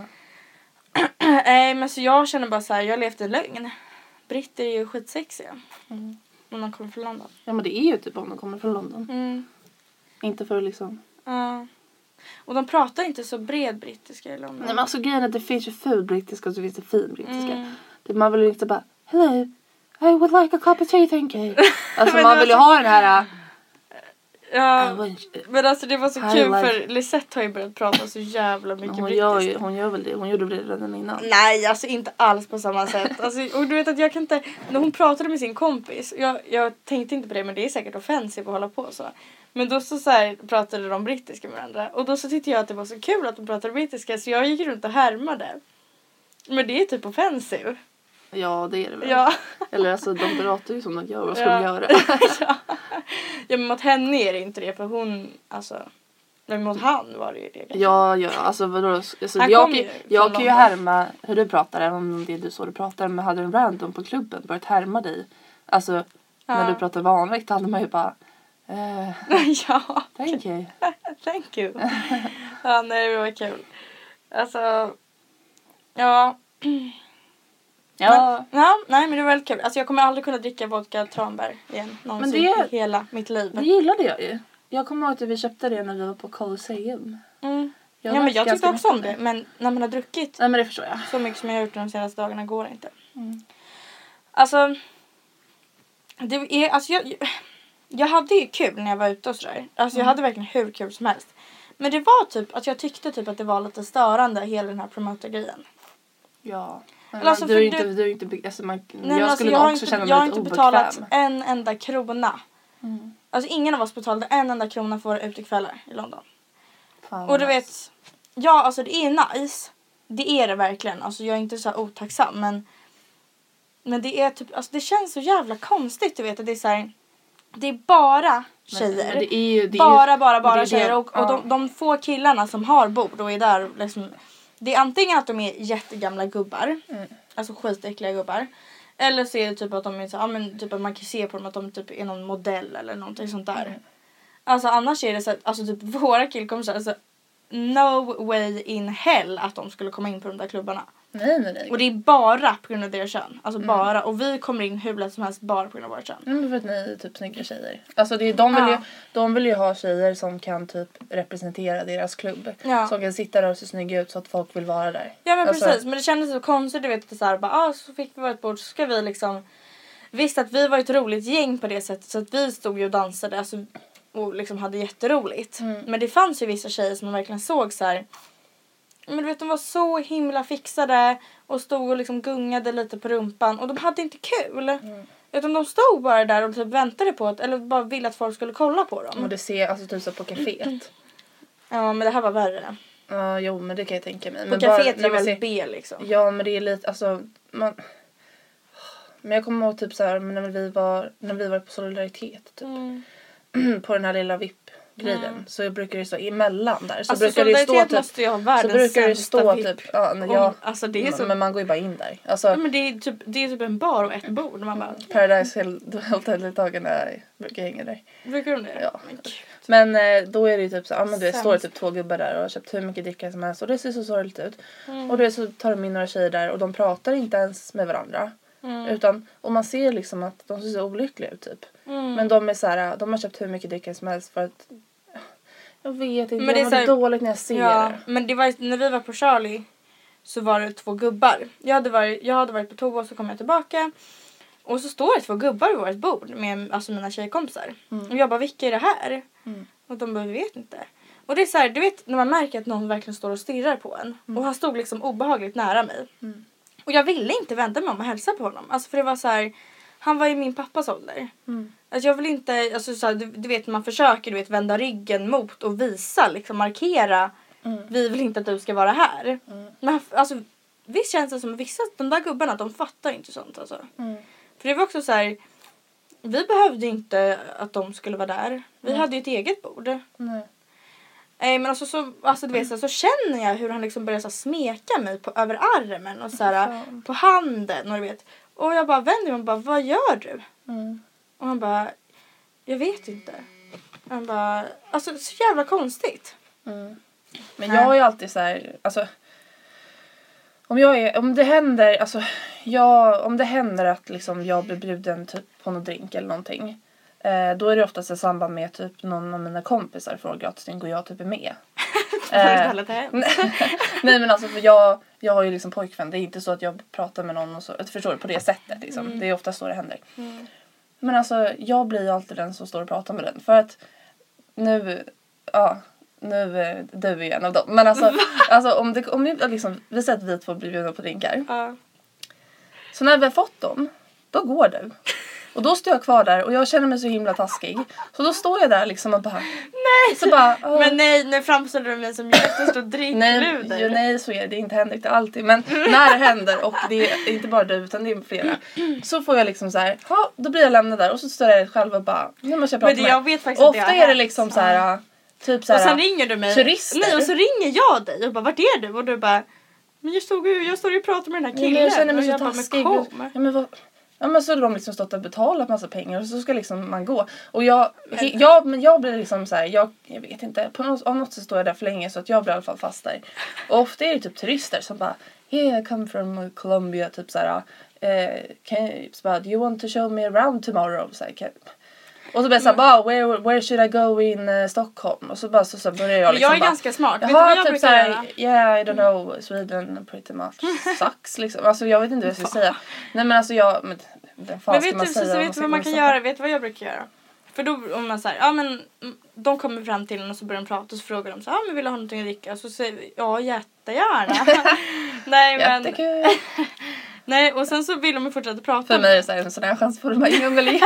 [SPEAKER 2] Men så jag känner bara så här, jag har levt en lögn. Britter är ju skitsexiga. Om de kommer från London.
[SPEAKER 1] Ja, men det är ju typ om de kommer från London. Inte för liksom...
[SPEAKER 2] Och de pratar inte så bred brittiska i London.
[SPEAKER 1] Nej, men alltså grejen är att det finns ju ful brittiska och så finns det fin brittiska. Det man vill ju inte bara, hello, I would like a cup of tea, thank you. Alltså man vill ju ha den här...
[SPEAKER 2] Ja, men alltså det var så kul för Lisette har ju börjat prata så jävla mycket brittiska.
[SPEAKER 1] Hon gör väl det. Hon gjorde väl det redan innan.
[SPEAKER 2] Nej, alltså inte alls på samma sätt. Alltså, och du vet att jag kan inte... När hon pratade med sin kompis, jag tänkte inte på det, men det är säkert offensivt att hålla på så. Men då så här pratade de brittiska med varandra. Och då så tyckte jag att det var så kul att de pratade brittiska, så jag gick runt och härmade. Men det är typ offensivt.
[SPEAKER 1] Ja, det är det väl.
[SPEAKER 2] Ja.
[SPEAKER 1] Eller alltså, de pratar ju som de gör. Vad ska de göra?
[SPEAKER 2] Ja, men mot henne är det inte det. För hon, alltså... Men mot han var det ju det. Kanske.
[SPEAKER 1] Ja, alltså vadå? Alltså, jag kan ju härma hur du pratar, även om det är du så du pratar. Men hade en random på klubben börjat härma dig. Alltså, när du pratar vanligt hade man ju bara...
[SPEAKER 2] ja.
[SPEAKER 1] Thank you.
[SPEAKER 2] Thank you. Ja, nej, det var kul. Alltså... Ja...
[SPEAKER 1] Ja.
[SPEAKER 2] Nej, men det var väldigt kul. Alltså jag kommer aldrig kunna dricka vodka tranbär igen. Någonsin i hela mitt liv.
[SPEAKER 1] Det gillade jag ju. Jag kommer ihåg att vi köpte det när vi var på Colosseum.
[SPEAKER 2] Ja, men jag tyckte också om det. Men när man har druckit
[SPEAKER 1] men det förstår jag.
[SPEAKER 2] Så mycket som jag har gjort de senaste dagarna går inte. Alltså... Det är... Alltså jag hade ju kul när jag var ute och sådär. Alltså jag hade verkligen hur kul som helst. Men det var typ... Alltså jag tyckte typ att det var lite störande hela den här promoter-grejen.
[SPEAKER 1] Ja.
[SPEAKER 2] Alltså,
[SPEAKER 1] du är inte alltså jag skulle
[SPEAKER 2] alltså,
[SPEAKER 1] också känna mig lite obekväm. Jag har inte
[SPEAKER 2] betalat en enda krona. Alltså ingen av oss betalade en enda krona för våra utekvällar i London.
[SPEAKER 1] Fan,
[SPEAKER 2] och du vet, ja alltså det är nice. Det är det verkligen. Alltså jag är inte så otacksam, men det är typ, alltså det känns så jävla konstigt, du vet, att det är så här, det är bara tjejer.
[SPEAKER 1] Men det är
[SPEAKER 2] bara tjejer och de få killarna som har bord och är där liksom, det är antingen att de är jättegamla gubbar. Alltså skitäckliga gubbar. Eller så är det typ att de är så, ja men typ att man kan se på dem att de typ är någon modell eller någonting sånt där. Alltså annars är det så att, alltså typ våra killkompisar, alltså no way in hell att de skulle komma in på de där klubbarna.
[SPEAKER 1] Nej.
[SPEAKER 2] Och det är bara på grund av deras kön. Alltså bara. Och vi kommer in hur lätt som helst bara på grund av vårt kön.
[SPEAKER 1] Men för att ni är typ snygga tjejer. Alltså de vill ju ha tjejer som kan typ representera deras klubb. Ja. Som kan sitta där och se snygga ut så att folk vill vara där.
[SPEAKER 2] Ja men
[SPEAKER 1] alltså,
[SPEAKER 2] precis. Men det kändes så konstigt, du vet, att så här, bara, så fick vi vara ett bord, så ska vi liksom... Visst att vi var ett roligt gäng på det sättet, så att vi stod ju och dansade alltså, och liksom hade jätteroligt. Men det fanns ju vissa tjejer som man verkligen såg så här. Men du vet, de var så himla fixade och stod och liksom gungade lite på rumpan och de hade inte kul. Utan de stod bara där och typ väntade på att, eller bara ville att folk skulle kolla på dem.
[SPEAKER 1] Och det ser alltså typ så på kaféet.
[SPEAKER 2] Ja, men det här var värre.
[SPEAKER 1] Ja, jo, men det kan jag tänka mig.
[SPEAKER 2] På kaféet är det väl B liksom.
[SPEAKER 1] Ja, men det är lite, alltså men jag kommer ihåg typ så här, när vi var på Solidaritet typ. På den här lilla VIP-grejen. Så brukar det stå emellan där. Så
[SPEAKER 2] alltså,
[SPEAKER 1] brukar det stå typ,
[SPEAKER 2] måste ju ha världens
[SPEAKER 1] så brukar det stå
[SPEAKER 2] VIP.
[SPEAKER 1] Typ, ja,
[SPEAKER 2] alltså det är så...
[SPEAKER 1] men man går ju bara in där. Alltså,
[SPEAKER 2] ja, men det är typ en bar och ett bord. Man bara...
[SPEAKER 1] Paradise Hotel-deltagarna brukar hänga där.
[SPEAKER 2] Brukar de det?
[SPEAKER 1] Ja. Men då är det ju typ så, men det står typ 2 gubbar där och har köpt hur mycket dricka som helst och det ser så sorgligt ut. Och då så tar de in några tjejer där och de pratar inte ens med varandra. Utan, och man ser liksom att de ser så olyckliga ut typ. Men de är så här, de har köpt hur mycket dricka som helst för att jag vet inte, men det är så dåligt när jag ser det.
[SPEAKER 2] Men det var, när vi var på Charlie så var det 2 gubbar. Jag hade varit på toa och så kom jag tillbaka. Och så står det 2 gubbar vid vårt bord med alltså mina tjejkompisar. Och jag bara, vilka är det här? Och de bara, vi vet inte. Och det är så här, du vet när man märker att någon verkligen står och stirrar på en. Och han stod liksom obehagligt nära mig. Och jag ville inte vända mig om och hälsa på honom. Alltså för det var så här, han var i min pappas ålder. Alltså jag vill inte, alltså så här, du vet man försöker vända ryggen mot och visa, liksom markera. Vi vill inte att du ska vara här. Men alltså visst känns det som vissa, de där gubbarna, de fattar inte sånt alltså. För det var också så här, vi behövde inte att de skulle vara där. Vi hade ju ett eget bord. Men alltså du vet så känner jag hur han liksom börjar så smeka mig över armen och så här, på handen och du vet. Och jag bara vänder mig och bara, vad gör du? Och han bara, jag vet inte. Han bara, alltså så jävla konstigt.
[SPEAKER 1] Men jag är alltid så här, alltså om det händer att liksom jag blir bjuden typ på någon drink eller någonting. Då är det oftast i samband med typ någon av mina kompisar får gratisdrink och jag typ är med. Nej men alltså för jag har ju liksom pojkvän. Det är inte så att jag pratar med någon och så. Förstår du? På det sättet liksom. Det är ofta så det händer. Men alltså jag blir ju alltid den som står och pratar med den. För att nu du är en av dem. Men alltså om vi liksom, vi säger att vi två blir bjudna på drinkar. Så när vi har fått dem, då går du. Och då står jag kvar där och jag känner mig så himla taskig. Så då står jag där liksom och bara...
[SPEAKER 2] Nej!
[SPEAKER 1] Så bara,
[SPEAKER 2] men nej, nu framställer du mig som jättestor drinkluder.
[SPEAKER 1] Nej, så är det. Det är inte Henrik, det är alltid. Men när det händer, och det är inte bara du utan det är flera. Så får jag liksom så här, då blir jag lämnad där. Och så står jag själv och bara, nu måste jag prata
[SPEAKER 2] men
[SPEAKER 1] med.
[SPEAKER 2] Jag vet faktiskt
[SPEAKER 1] ofta är det liksom så här, typ så här.
[SPEAKER 2] Och sen ringer du mig.
[SPEAKER 1] Turister.
[SPEAKER 2] Nej, och så ringer jag dig och bara, vart är du? Och du bara, men jag står ju och pratar med den här killen.
[SPEAKER 1] Jag känner mig så
[SPEAKER 2] taskig.
[SPEAKER 1] Men så har de liksom stått och betalat massa pengar och så ska liksom man gå. Och jag blir liksom så här, jag vet inte, av något sätt står jag där för länge så att jag blir i alla fall fast där. Och ofta är det typ turister som bara, yeah, I come from Colombia, typ så här, do you want to show me around tomorrow? Så här, och så blir jag såhär, where should I go in Stockholm? Och så bara så börjar jag liksom.
[SPEAKER 2] Jag är ganska smart. Vet
[SPEAKER 1] du vad
[SPEAKER 2] jag
[SPEAKER 1] typ såhär, yeah, I don't know, Sweden pretty much sucks liksom. Alltså jag vet inte vad jag ska säga. Nej men alltså men
[SPEAKER 2] vet man säga? Vet du vad man kan göra? Vet du vad jag brukar göra? För då om man säger, men de kommer fram till en och så börjar de prata och så frågar de så men vill du ha någonting att dricka? Och så säger vi, ja jättegärna. Nej men.
[SPEAKER 1] Jättekul.
[SPEAKER 2] Nej, och sen så vill de fortsätta prata.
[SPEAKER 1] För mig är det så här, en sån här chans får de ingen att leva.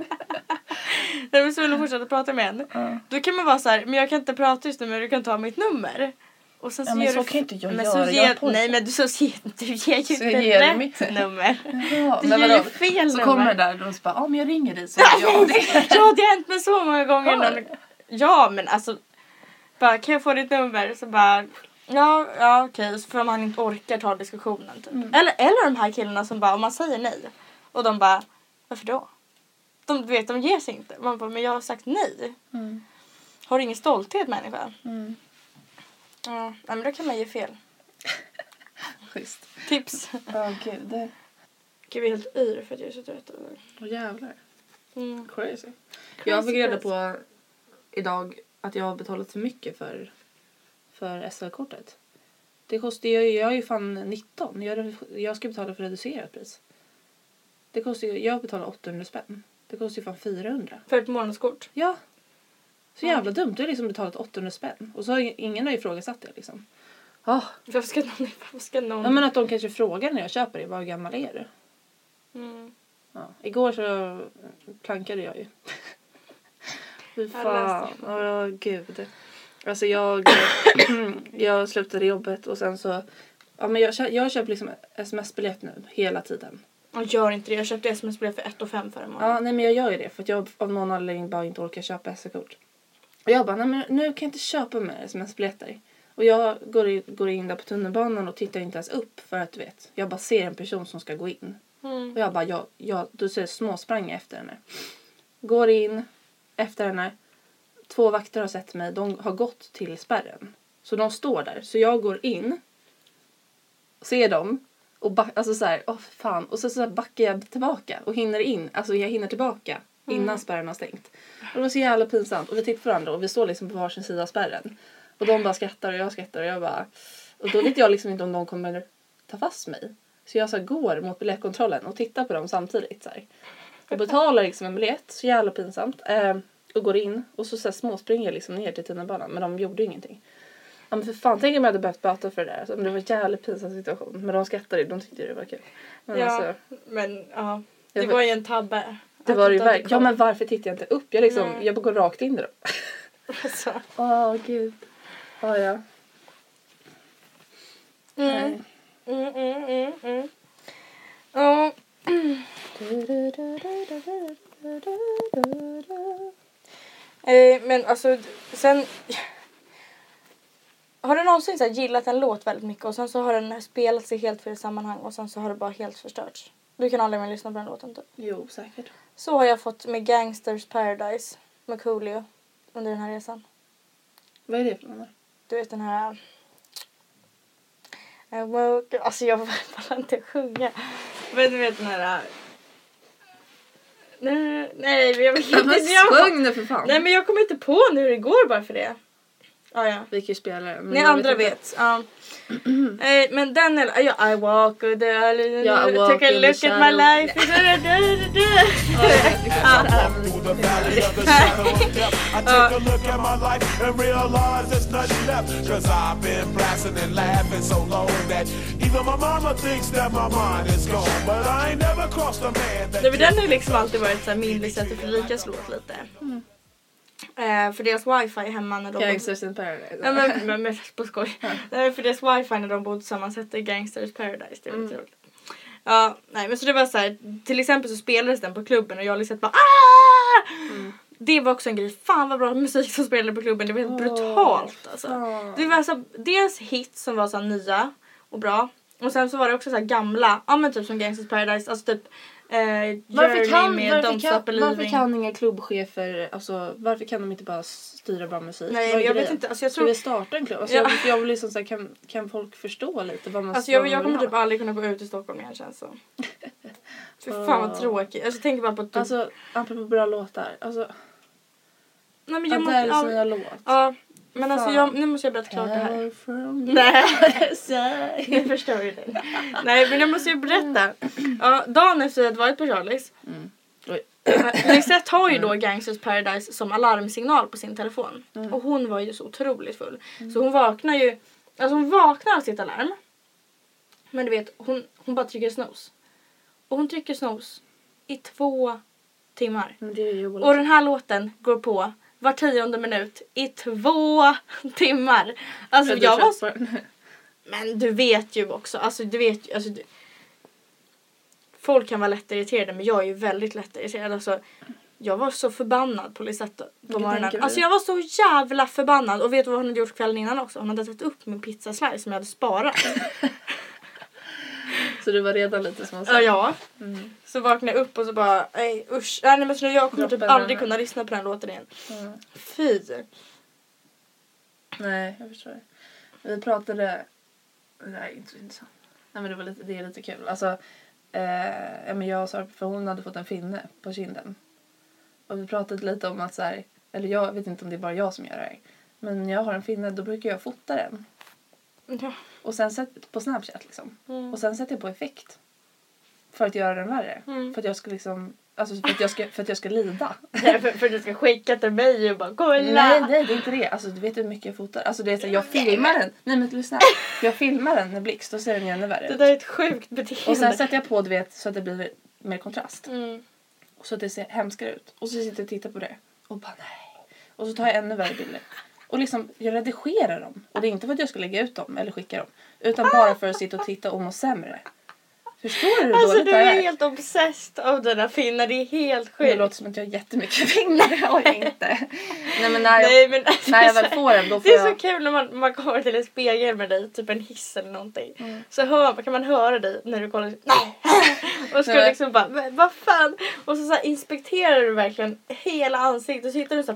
[SPEAKER 2] Nej, men så vill de fortsätta prata med en. Då kan man vara så här, men jag kan inte prata just nu, men du kan ta mitt nummer. Och sen så
[SPEAKER 1] men så kan inte jag göra.
[SPEAKER 2] Nej, men du ger ju inte rätt nummer.
[SPEAKER 1] Ja,
[SPEAKER 2] du ger ju fel nummer.
[SPEAKER 1] Så kommer det där och så bara, men jag ringer dig. Så
[SPEAKER 2] ja, det har hänt mig så många gånger. Ja, men alltså, bara, kan jag få ditt nummer? Så bara... Ja, okej. Så för man inte orkar ta diskussionen typ. Eller de här killarna som bara, om man säger nej och de bara, varför då? De ger sig inte. Man bara, men jag har sagt nej. Har du ingen stolthet människa? Ja, men då kan man ge fel.
[SPEAKER 1] Schysst.
[SPEAKER 2] Tips.
[SPEAKER 1] Gud.
[SPEAKER 2] Gud, jag är helt yr för att jag är så trött.
[SPEAKER 1] Jävlar. Crazy. Jag fick reda på idag att jag har betalat för mycket för SL-kortet. Det kostar jag är ju fan 19. Jag ska betala för reducerat pris. Det kostar jag betalar 800 spänn. Det kostar ju fan 400.
[SPEAKER 2] För ett månadskort?
[SPEAKER 1] Ja. Så jävla dumt. Du har liksom betalat 800 spänn. Och så har ingen ifrågasatt det liksom.
[SPEAKER 2] Varför ska någon...
[SPEAKER 1] Ja, men att de kanske frågar när jag köper det. Vad gammal är du? Ja. Igår så plankade jag ju. Fy fan. Gud. Alltså jag slutade jobbet och sen så... Ja, men jag köper liksom sms-biljett nu hela tiden.
[SPEAKER 2] Jag gör inte det. Jag köpte sms-biljett för 1,5 förra månaden.
[SPEAKER 1] Ja, nej men jag gör ju det. För att jag av någon anledning bara inte orkar köpa SL-kort. Och jag bara, nej men nu kan jag inte köpa mer sms-biljetter. Och jag går in där på tunnelbanan och tittar inte ens upp. För att du vet, jag bara ser en person som ska gå in. Och jag bara, då ser jag småsprang efter henne. Går in efter henne. 2 vakter har sett mig. De har gått till spärren. Så de står där. Så jag går in. Ser dem. Och alltså så här, fan. Och så backar jag tillbaka. Och hinner in. Alltså jag hinner tillbaka. Innan spärren har stängt. Och det var så jävla pinsamt. Och vi tittar på varandra. Och vi står liksom på varsin sida av spärren. Och de bara skrattar och jag skrattar. Och jag bara... Och då vet jag liksom inte om de kommer ta fast mig. Så jag så går mot biljettkontrollen. Och tittar på dem samtidigt. Så här. Och betalar liksom en biljett. Så jävla pinsamt. Och går in. Och så småspringer jag liksom ner till tunnelbanan. Men de gjorde ingenting. Ja, men för fan, tänk om jag hade behövt böta för det där. Alltså, det var en jävligt pinsam situation. Men de skrattade, de tyckte det var kul. Men
[SPEAKER 2] ja,
[SPEAKER 1] alltså,
[SPEAKER 2] men ja. Det var ju en tabbe.
[SPEAKER 1] Det var ju verkligen. Ja, men varför tittar jag inte upp? Jag går rakt in i dem.
[SPEAKER 2] Alltså.
[SPEAKER 1] Gud. Ja.
[SPEAKER 2] Men alltså, sen... Har du någonsin så här gillat en låt väldigt mycket och sen så har den spelat sig helt för ett sammanhang och sen så har det bara helt förstörts? Du kan aldrig mer lyssna på den låten typ.
[SPEAKER 1] Jo, säkert.
[SPEAKER 2] Så har jag fått med Gangsters Paradise med Coolio under den här resan.
[SPEAKER 1] Vad är det för någon?
[SPEAKER 2] Du vet den här... Alltså jag pallar inte sjunga. Men du vet den här... Nej, jag vet inte.
[SPEAKER 1] Sjung nu för fan.
[SPEAKER 2] Nej, men jag kommer inte på nu hur det går bara för det. Ja.
[SPEAKER 1] Vi kan ju spela den.
[SPEAKER 2] Ni andra vet. Ja. Men den är... I walk with the... Take a look at my life. Den har liksom alltid varit så här min sätt för Rikas låt lite. För deras wifi hemma när de
[SPEAKER 1] Gangsters in Paradise.
[SPEAKER 2] Ja, men på skoj. För deras wifi när de bodde tillsammans hette Gangsters Paradise. Det var lite roligt. Ja, nej, men så det var så här, till exempel så spelades den på klubben och jag liksom bara Det var också en grej. Fan vad bra musik som spelade på klubben. Det var helt brutalt alltså. Det var så dels hits som var så nya och bra. Och sen så var det också så här gamla, ja men typ som Gangsters Paradise, alltså typ
[SPEAKER 1] varför kan inga klubbchefer, alltså varför kan de inte bara styra bra musik?
[SPEAKER 2] Nej, jag vet inte, alltså jag tror
[SPEAKER 1] vi starta en klubb. Alltså jag vill liksom så här, kan folk förstå lite vad man
[SPEAKER 2] alltså jag kommer typ aldrig kunna gå ut i Stockholm igen, känns så. Fy fan vad tråkigt. Alltså tänker bara på typ...
[SPEAKER 1] Alltså apropå bra låtar. Alltså
[SPEAKER 2] nej men jag
[SPEAKER 1] måste nya låt.
[SPEAKER 2] Ja. Men alltså nu måste jag berätta klart det här. Nej, jag förstår ju det. Nej, men jag måste ju berätta. Ja, dagen efter att jag varit på Charlies. Lisette har ju då Gangsters Paradise som alarmsignal på sin telefon. Och hon var ju så otroligt full. Så hon vaknar ju, alltså hon vaknar av sitt alarm. Men du vet, hon bara trycker snooze. Och hon trycker snooze i 2 timmar. Och den här låten går på var 10:e minut i 2 timmar. Alltså jag var så... Men du vet ju också. Alltså du vet ju. Alltså, folk kan vara lätt irriterade. Men jag är ju väldigt lätt irriterad. Alltså, jag var så förbannad på Lisette på morgonen. Alltså jag var så jävla förbannad. Och vet du vad hon hade gjort kvällen innan också? Hon hade tagit upp min pizzaslice som jag hade sparat.
[SPEAKER 1] Så du var redan lite som
[SPEAKER 2] ja. Så vaknade jag upp och så bara usch. Nej men så jag kommer typ aldrig kunna lyssna på den låten igen. Fy.
[SPEAKER 1] Nej, jag förstår. Vi pratade... Nej, inte så intressant. Nej men det är lite kul. Alltså men jag sa för hon hade fått en finne på kinden. Och vi pratade lite om att så här, eller jag vet inte om det är bara jag som gör det här. Men när jag har en finne då brukar jag fota den.
[SPEAKER 2] Ja.
[SPEAKER 1] Och sen på Snapchat liksom. Och sen sätter jag på effekt. För att göra den värre. För att jag ska liksom... Alltså för att jag ska lida.
[SPEAKER 2] Nej, för att du ska skicka till mig och bara kolla.
[SPEAKER 1] Nej, det är inte det. Alltså du vet hur mycket jag fotar. Alltså det är så jag filmar den. Nej men lyssna. Jag filmar den med blixt. Då ser den ju ännu värre ut.
[SPEAKER 2] Det där är ett sjukt beteende.
[SPEAKER 1] Och sen sätter jag på, du vet, så att det blir mer kontrast. Och så att det ser hemskare ut. Och så sitter jag och tittar på det. Och bara nej. Och så tar jag ännu värre bilder. Och liksom, jag redigerar dem. Och det är inte för att jag ska lägga ut dem eller skicka dem. Utan bara för att sitta och titta och må sämre. Förstår du hur
[SPEAKER 2] alltså
[SPEAKER 1] dåligt
[SPEAKER 2] du är helt obsessed av dina finnar. Det är helt sjukt.
[SPEAKER 1] Det låter som att jag har jättemycket finnar. Det har jag inte. Nej men när jag väl får den då får
[SPEAKER 2] det är så kul när man kommer till en spegel med dig. Typ en hiss eller någonting. Så kan man höra dig när du kollar. Nej. Och ska liksom bara, vad fan. Och så inspekterar du verkligen hela ansiktet. Och så hittar du så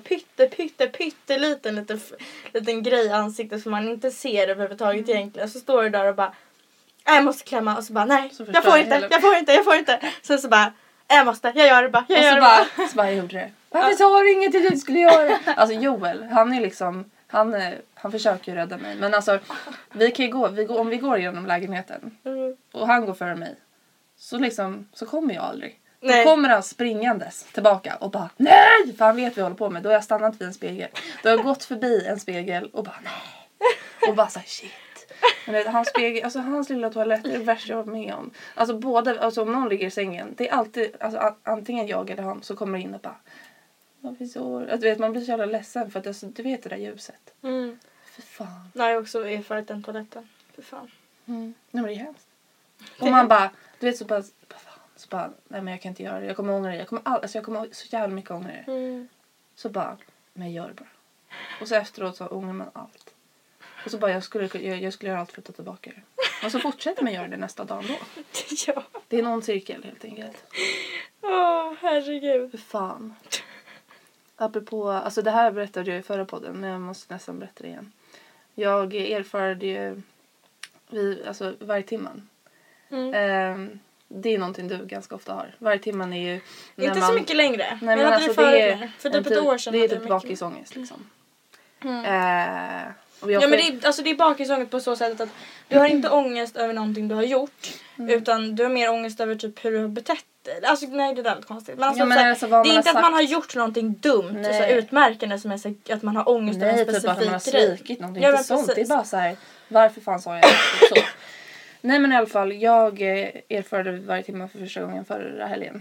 [SPEAKER 2] liten grej i ansiktet som man inte ser överhuvudtaget egentligen. Så står du där och bara, jag måste klämma. Och så bara, nej, jag får inte. Så bara, jag gör det bara.
[SPEAKER 1] Så bara, jag gjorde det. Varför sa du inget du skulle göra? Alltså Joel, han är liksom, han försöker ju rädda mig. Men alltså, vi kan ju gå, om vi går genom lägenheten. Och han går före mig. Så kommer jag aldrig. Då kommer han springandes tillbaka och bara, nej! För han vet vad vi håller på med. Då har jag stannat vid en spegel. Då har jag gått förbi en spegel och bara, nej. Och bara så här, shit. Men hans spegel, alltså hans lilla toalett är det värsta jag har varit med om. Alltså om någon ligger i sängen, det är alltid, alltså antingen jag eller han som kommer in och bara, varför så? Att, du vet, man blir så jävla ledsen för att alltså, du vet det där ljuset. För fan.
[SPEAKER 2] Nej, jag har också erfarit den toaletten. För fan.
[SPEAKER 1] Nej men det är hemskt. Och man bara, du vet så bara, nej men jag kan inte göra det. Jag kommer ångra det. Jag kommer så jävla mycket ångra det. Så bara, men jag gör det bara. Och så efteråt så ångrar man allt. Och så bara, jag skulle göra allt för att ta tillbaka det. Och så fortsätter man göra det nästa dag då.
[SPEAKER 2] Ja.
[SPEAKER 1] Det är någon cirkel helt enkelt.
[SPEAKER 2] Herregud.
[SPEAKER 1] För fan. Apropå, alltså det här berättade jag i förra podden. Men jag måste nästan berätta det igen. Jag erfarade ju varje timman. Det är någonting du ganska ofta har. Varje timman är ju...
[SPEAKER 2] Inte så mycket längre.
[SPEAKER 1] Nej, men alltså det är
[SPEAKER 2] för typ ett år sedan.
[SPEAKER 1] Det är typ bakisångest liksom. Och
[SPEAKER 2] ja, men det är bakisångest på så sätt att du har inte ångest över någonting du har gjort. Utan du har mer ångest över typ hur du har betett dig. Alltså nej, det är väldigt konstigt. Men, alltså, det är inte att man har gjort någonting dumt. Så utmärkande som är så att man har ångest över en specifik
[SPEAKER 1] typ att man har svikit någonting.
[SPEAKER 2] Ja,
[SPEAKER 1] inte sånt. Det är bara så här, varför fan sa jag så? Nej, men i alla fall, jag erfarade varje timme för första gången förra helgen.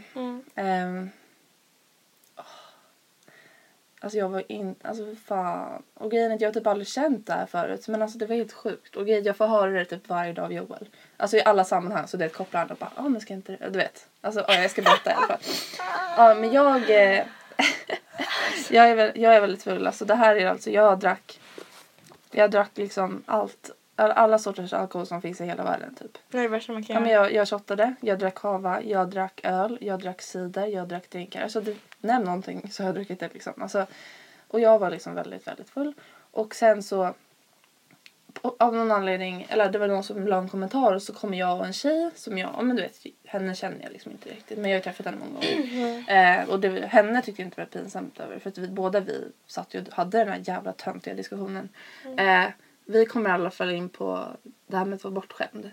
[SPEAKER 1] Alltså jag var alltså fan. Och grejen är att jag typ aldrig känt det här förut. Men alltså det var helt sjukt. Och grejen, jag får höra det typ varje dag av Joel. Alltså i alla sammanhang. Så det kopplar han och bara, men ska inte det? Du vet. Alltså jag ska berätta i alla fall. Ja, men jag är väldigt full. Alltså det här är alltså, jag drack liksom alla sorters alkohol som finns i hela världen typ.
[SPEAKER 2] Det är det värsta man kan
[SPEAKER 1] göra. Ja, men jag shottade, jag drack kava, jag drack öl, jag drack cider, jag drack drinkar. Alltså nämn någonting så har jag druckit det liksom. Alltså, och jag var liksom väldigt, väldigt full. Och sen så av någon anledning, eller det var någon som la en kommentar och så kommer jag och en tjej som men du vet, henne känner jag liksom inte riktigt. Men jag har träffat henne många gånger. Och henne tyckte inte det var pinsamt över. För att vi satt och hade den här jävla töntiga diskussionen. Vi kommer i alla fall in på det här med att vara bortskämd.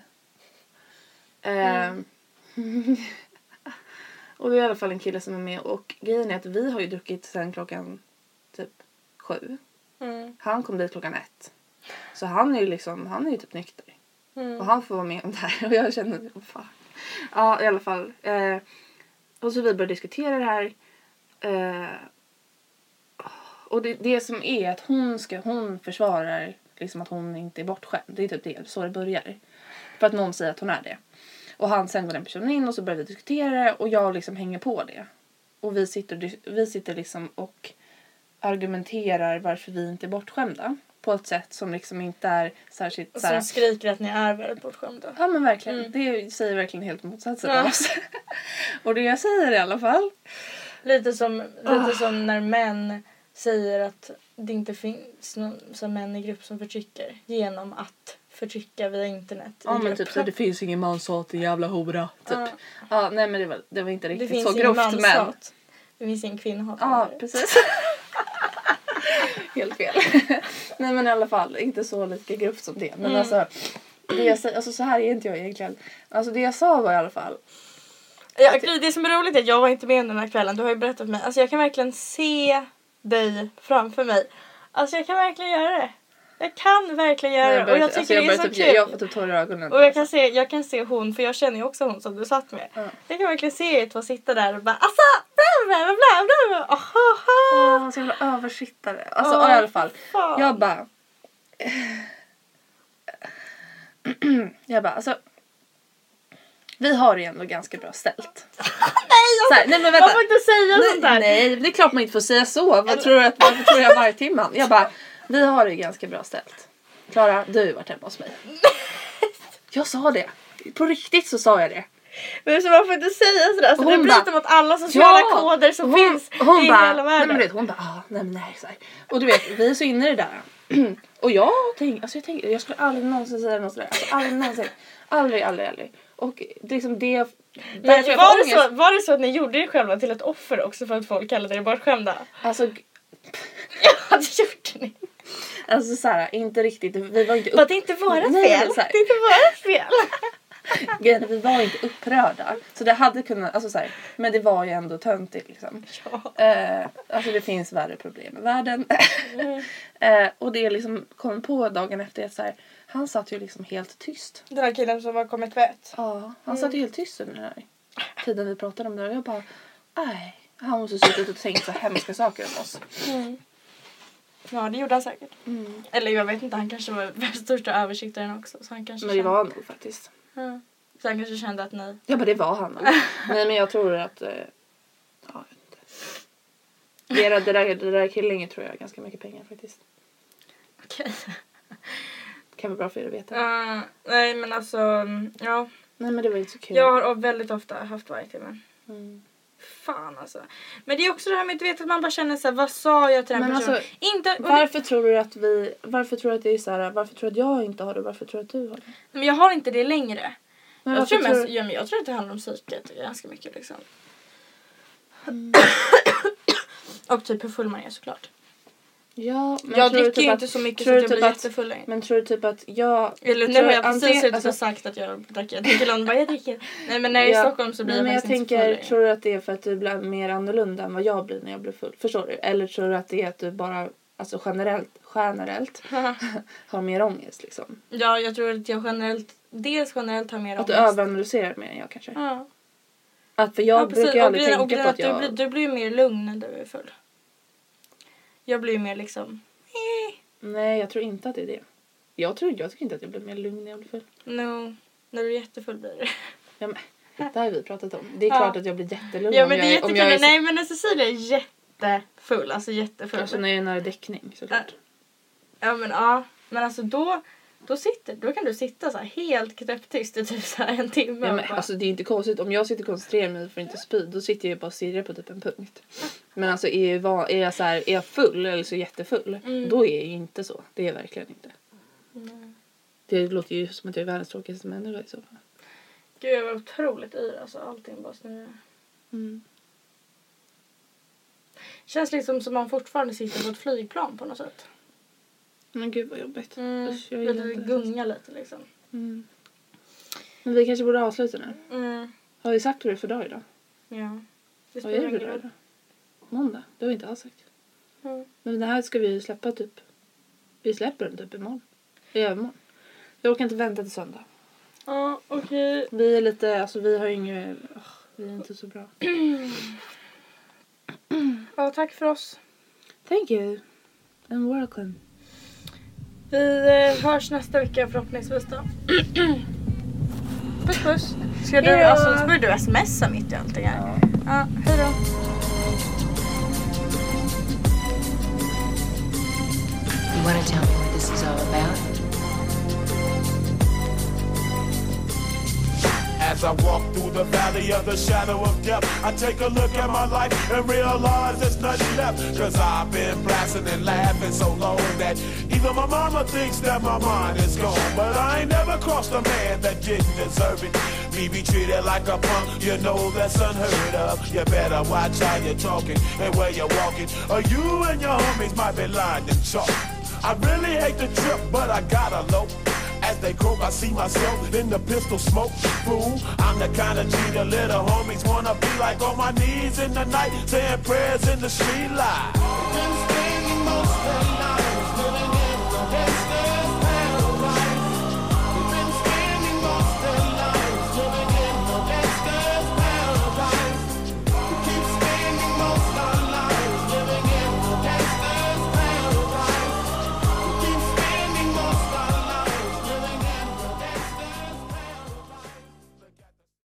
[SPEAKER 1] Och det är i alla fall en kille som är med. Och grejen är att vi har ju druckit sen klockan typ 7. Han kom dit klockan 1. Så han är ju typ nykter. Och han får vara med om det här. Och jag känner, fan. Ja, i alla fall. Och så vi började diskutera det här. Och det som är att hon försvarar liksom att hon inte är bortskämd. Det är typ det, så det börjar. För att någon säger att hon är det. Och sen går den personen in och så börjar vi diskutera det. Och jag liksom hänger på det. Och vi sitter liksom och argumenterar varför vi inte är bortskämda. På ett sätt som liksom inte är särskilt...
[SPEAKER 2] Som skriker att ni är väldigt bortskämda.
[SPEAKER 1] Ja, men verkligen. Det säger verkligen helt motsatsen av oss. Och det jag säger i alla fall.
[SPEAKER 2] Lite som när män säger att det inte finns någon som män i grupp som förtrycker. Genom att förtrycka via internet.
[SPEAKER 1] Ja, men typ så det finns ingen manshat, en jävla hora. Typ. Ja, nej men det var inte riktigt så grovt, men...
[SPEAKER 2] Det finns ingen kvinnohat.
[SPEAKER 1] Ja, precis. Helt fel. Nej, men i alla fall, inte så lika grovt som det. Men alltså, så här är inte jag egentligen. Alltså det jag sa var i alla fall...
[SPEAKER 2] Ja, det som är roligt är att jag var inte med den här kvällen. Du har ju berättat för mig. Alltså jag kan verkligen se dig framför mig. Alltså jag kan verkligen göra det. Jag kan verkligen göra det. Och jag tycker det är så kul.
[SPEAKER 1] Jag får typ torra ögonen.
[SPEAKER 2] Och jag kan se hon, för jag känner ju också hon som du satt med. Jag kan verkligen se er två sitta där och bara alltså, bla bla bla.
[SPEAKER 1] Så jävla översittare. Alltså i alla fall. Fan. Jag bara alltså, vi har ju ändå ganska bra ställt.
[SPEAKER 2] Nej, men vänta. Man får inte säga sånt där.
[SPEAKER 1] Nej, det är klart man inte får säga så. Varför tror jag varje timman? Jag bara, vi har det ganska bra ställt. Klara, du har varit hemma hos mig. Jag sa det. På riktigt så sa jag det.
[SPEAKER 2] Men så man får inte säga sådär. Så det bryter mot alla sociala koder som finns i hela världen.
[SPEAKER 1] Hon bara, nej. Så här. Och du vet, vi är så inne i det där. Och jag tänkte, jag skulle aldrig någonsin säga något sådär. Alltså aldrig någonsin. Aldrig. Och liksom det...
[SPEAKER 2] Var det så att ni gjorde er själva till ett offer också för att folk kallade er bortskämda?
[SPEAKER 1] Alltså...
[SPEAKER 2] Ja, det gjorde ni.
[SPEAKER 1] Alltså såhär, inte riktigt. Vi var inte
[SPEAKER 2] det är inte våra fel. Det är inte våra fel.
[SPEAKER 1] Vi var inte upprörda. Så det hade kunnat, alltså såhär, men det var ju ändå töntigt liksom.
[SPEAKER 2] Ja.
[SPEAKER 1] Alltså det finns värre problem i världen. Och det liksom kom på dagen efter att såhär, han satt ju liksom helt tyst.
[SPEAKER 2] Den här killen som var kommit kvätt.
[SPEAKER 1] Ja, han satt ju helt tyst under den här tiden vi pratade om det. Och jag bara, nej. Han måste suttit och tänkt så hemska saker om oss.
[SPEAKER 2] Ja, det gjorde han säkert. Eller jag vet inte, han kanske var den största översiktaren också. Så han kanske
[SPEAKER 1] men det var han nog faktiskt.
[SPEAKER 2] Ja. Så han kanske kände att nej.
[SPEAKER 1] Ja, men det var han. Nej, men jag tror att... ja, jag vet inte. Det där killinget tror jag är ganska mycket pengar faktiskt.
[SPEAKER 2] Okej.
[SPEAKER 1] Kan vara bra för er att veta.
[SPEAKER 2] Nej, men alltså... Ja.
[SPEAKER 1] Nej, men det var inte så kul.
[SPEAKER 2] Jag har väldigt ofta haft varje timme. Fan alltså. Men det är också det här med att du vet att man bara känner så här, vad sa jag till den personen?
[SPEAKER 1] Alltså, varför tror du att det är så här, varför tror du att jag inte har det? Varför tror du att du har det?
[SPEAKER 2] Men jag har inte det längre.
[SPEAKER 1] Men
[SPEAKER 2] jag tror att det handlar om psyket ganska mycket liksom. Och typ hur full man är såklart.
[SPEAKER 1] Ja, men
[SPEAKER 2] jag
[SPEAKER 1] tror du
[SPEAKER 2] dricker ju
[SPEAKER 1] typ
[SPEAKER 2] inte
[SPEAKER 1] att-
[SPEAKER 2] så mycket så
[SPEAKER 1] tror
[SPEAKER 2] att
[SPEAKER 1] du
[SPEAKER 2] jag
[SPEAKER 1] typ
[SPEAKER 2] blir
[SPEAKER 1] att-
[SPEAKER 2] jättefull längre.
[SPEAKER 1] Men tror du typ att jag...
[SPEAKER 2] Eller nu
[SPEAKER 1] tror
[SPEAKER 2] har jag
[SPEAKER 1] antingen-
[SPEAKER 2] precis suttit
[SPEAKER 1] alltså-
[SPEAKER 2] och sagt att jag dricker någon bara jag dricker. Nej men när jag är i
[SPEAKER 1] Ja,
[SPEAKER 2] Stockholm så blir
[SPEAKER 1] nej, men
[SPEAKER 2] jag
[SPEAKER 1] jag
[SPEAKER 2] faktiskt inte så
[SPEAKER 1] tänker,
[SPEAKER 2] full längre.
[SPEAKER 1] tror du att det är för att du blir mer annorlunda än vad jag blir när jag blir full? Förstår du? Eller tror du att det är att du bara, alltså generellt har mer ångest liksom?
[SPEAKER 2] Ja, jag tror att jag generellt har mer
[SPEAKER 1] Att du
[SPEAKER 2] ångest.
[SPEAKER 1] överanalyserar mer än jag kanske?
[SPEAKER 2] Ja.
[SPEAKER 1] Att för jag
[SPEAKER 2] precis.
[SPEAKER 1] brukar ju aldrig
[SPEAKER 2] Och
[SPEAKER 1] tänka på att
[SPEAKER 2] grejen
[SPEAKER 1] jag...
[SPEAKER 2] du blir ju mer lugn när du är full. Jag blir ju mer liksom...
[SPEAKER 1] Nej, jag tror inte att det är det. Jag tycker inte att jag blir mer lugn när jag blir full.
[SPEAKER 2] No, när du är jättefull blir det.
[SPEAKER 1] Ja, men, det har vi pratat om. Det är
[SPEAKER 2] Ja.
[SPEAKER 1] klart att jag blir jättelugn
[SPEAKER 2] Ja men det är
[SPEAKER 1] om
[SPEAKER 2] jättekul.
[SPEAKER 1] jag är...
[SPEAKER 2] Nej men när Cecilia är jättefull. Alltså jättefull.
[SPEAKER 1] Alltså när jag är nära däckning såklart.
[SPEAKER 2] Ja men alltså då kan du sitta så här helt knäpptyst i typ så här en timme.
[SPEAKER 1] Ja,
[SPEAKER 2] och
[SPEAKER 1] men,
[SPEAKER 2] bara-
[SPEAKER 1] alltså det är inte konstigt. Om jag sitter och koncentrerar mig för att inte spy, då sitter jag bara och stirrar på typ en punkt. Men alltså är jag full eller så jättefull, då är jag inte så. Det är jag verkligen inte. Det låter ju som att jag är världens tråkigaste människa i så fall.
[SPEAKER 2] Gud jag var otroligt yr alltså. Allting bara snurrar. Känns liksom som man fortfarande sitter på ett flygplan på något sätt.
[SPEAKER 1] Men gud vad jobbigt. Usch, jag
[SPEAKER 2] Det
[SPEAKER 1] gillar inte det.
[SPEAKER 2] gungar lite liksom.
[SPEAKER 1] Men vi kanske borde avsluta nu.
[SPEAKER 2] Mm.
[SPEAKER 1] Har vi sagt vad det är för dag idag?
[SPEAKER 2] Ja. Det
[SPEAKER 1] Vad
[SPEAKER 2] spelar
[SPEAKER 1] är det för
[SPEAKER 2] ingen
[SPEAKER 1] dag
[SPEAKER 2] roll.
[SPEAKER 1] idag? Måndag? Det har vi inte alls sagt.
[SPEAKER 2] Mm.
[SPEAKER 1] Men det här ska vi släppa typ. Vi släpper den typ imorgon. I övermorgon. Jag orkar inte vänta till söndag.
[SPEAKER 2] Ja, okej.
[SPEAKER 1] Vi är lite, alltså vi har inget, vi är inte så bra.
[SPEAKER 2] Ja, tack för oss.
[SPEAKER 1] Thank you. And welcome.
[SPEAKER 2] Vi hörs nästa vecka förhoppningsvis då. Puss puss. Ska du,
[SPEAKER 1] Hejdå.
[SPEAKER 2] alltså, så börjar du smsa mitt i allting här. Ja, hej då.
[SPEAKER 3] You want to tell me what this is all about?
[SPEAKER 4] As I walk through the valley of the shadow of death, I take a look at my life and realize there's nothing left. Cause I've been blasting and laughing so long that even my mama thinks that my mind is gone. But I ain't never crossed a man that didn't deserve it. Me be treated like a punk, you know that's unheard of. You better watch how you're talking and where you're walking, or you and your homies might be lying and chalk. I really hate the trip, but I gotta low. As they croak, I see myself in the pistol smoke. Fool, I'm the kind of G the little homies wanna be like, on my knees in the night, saying prayers in the street light. Been spending most of the night.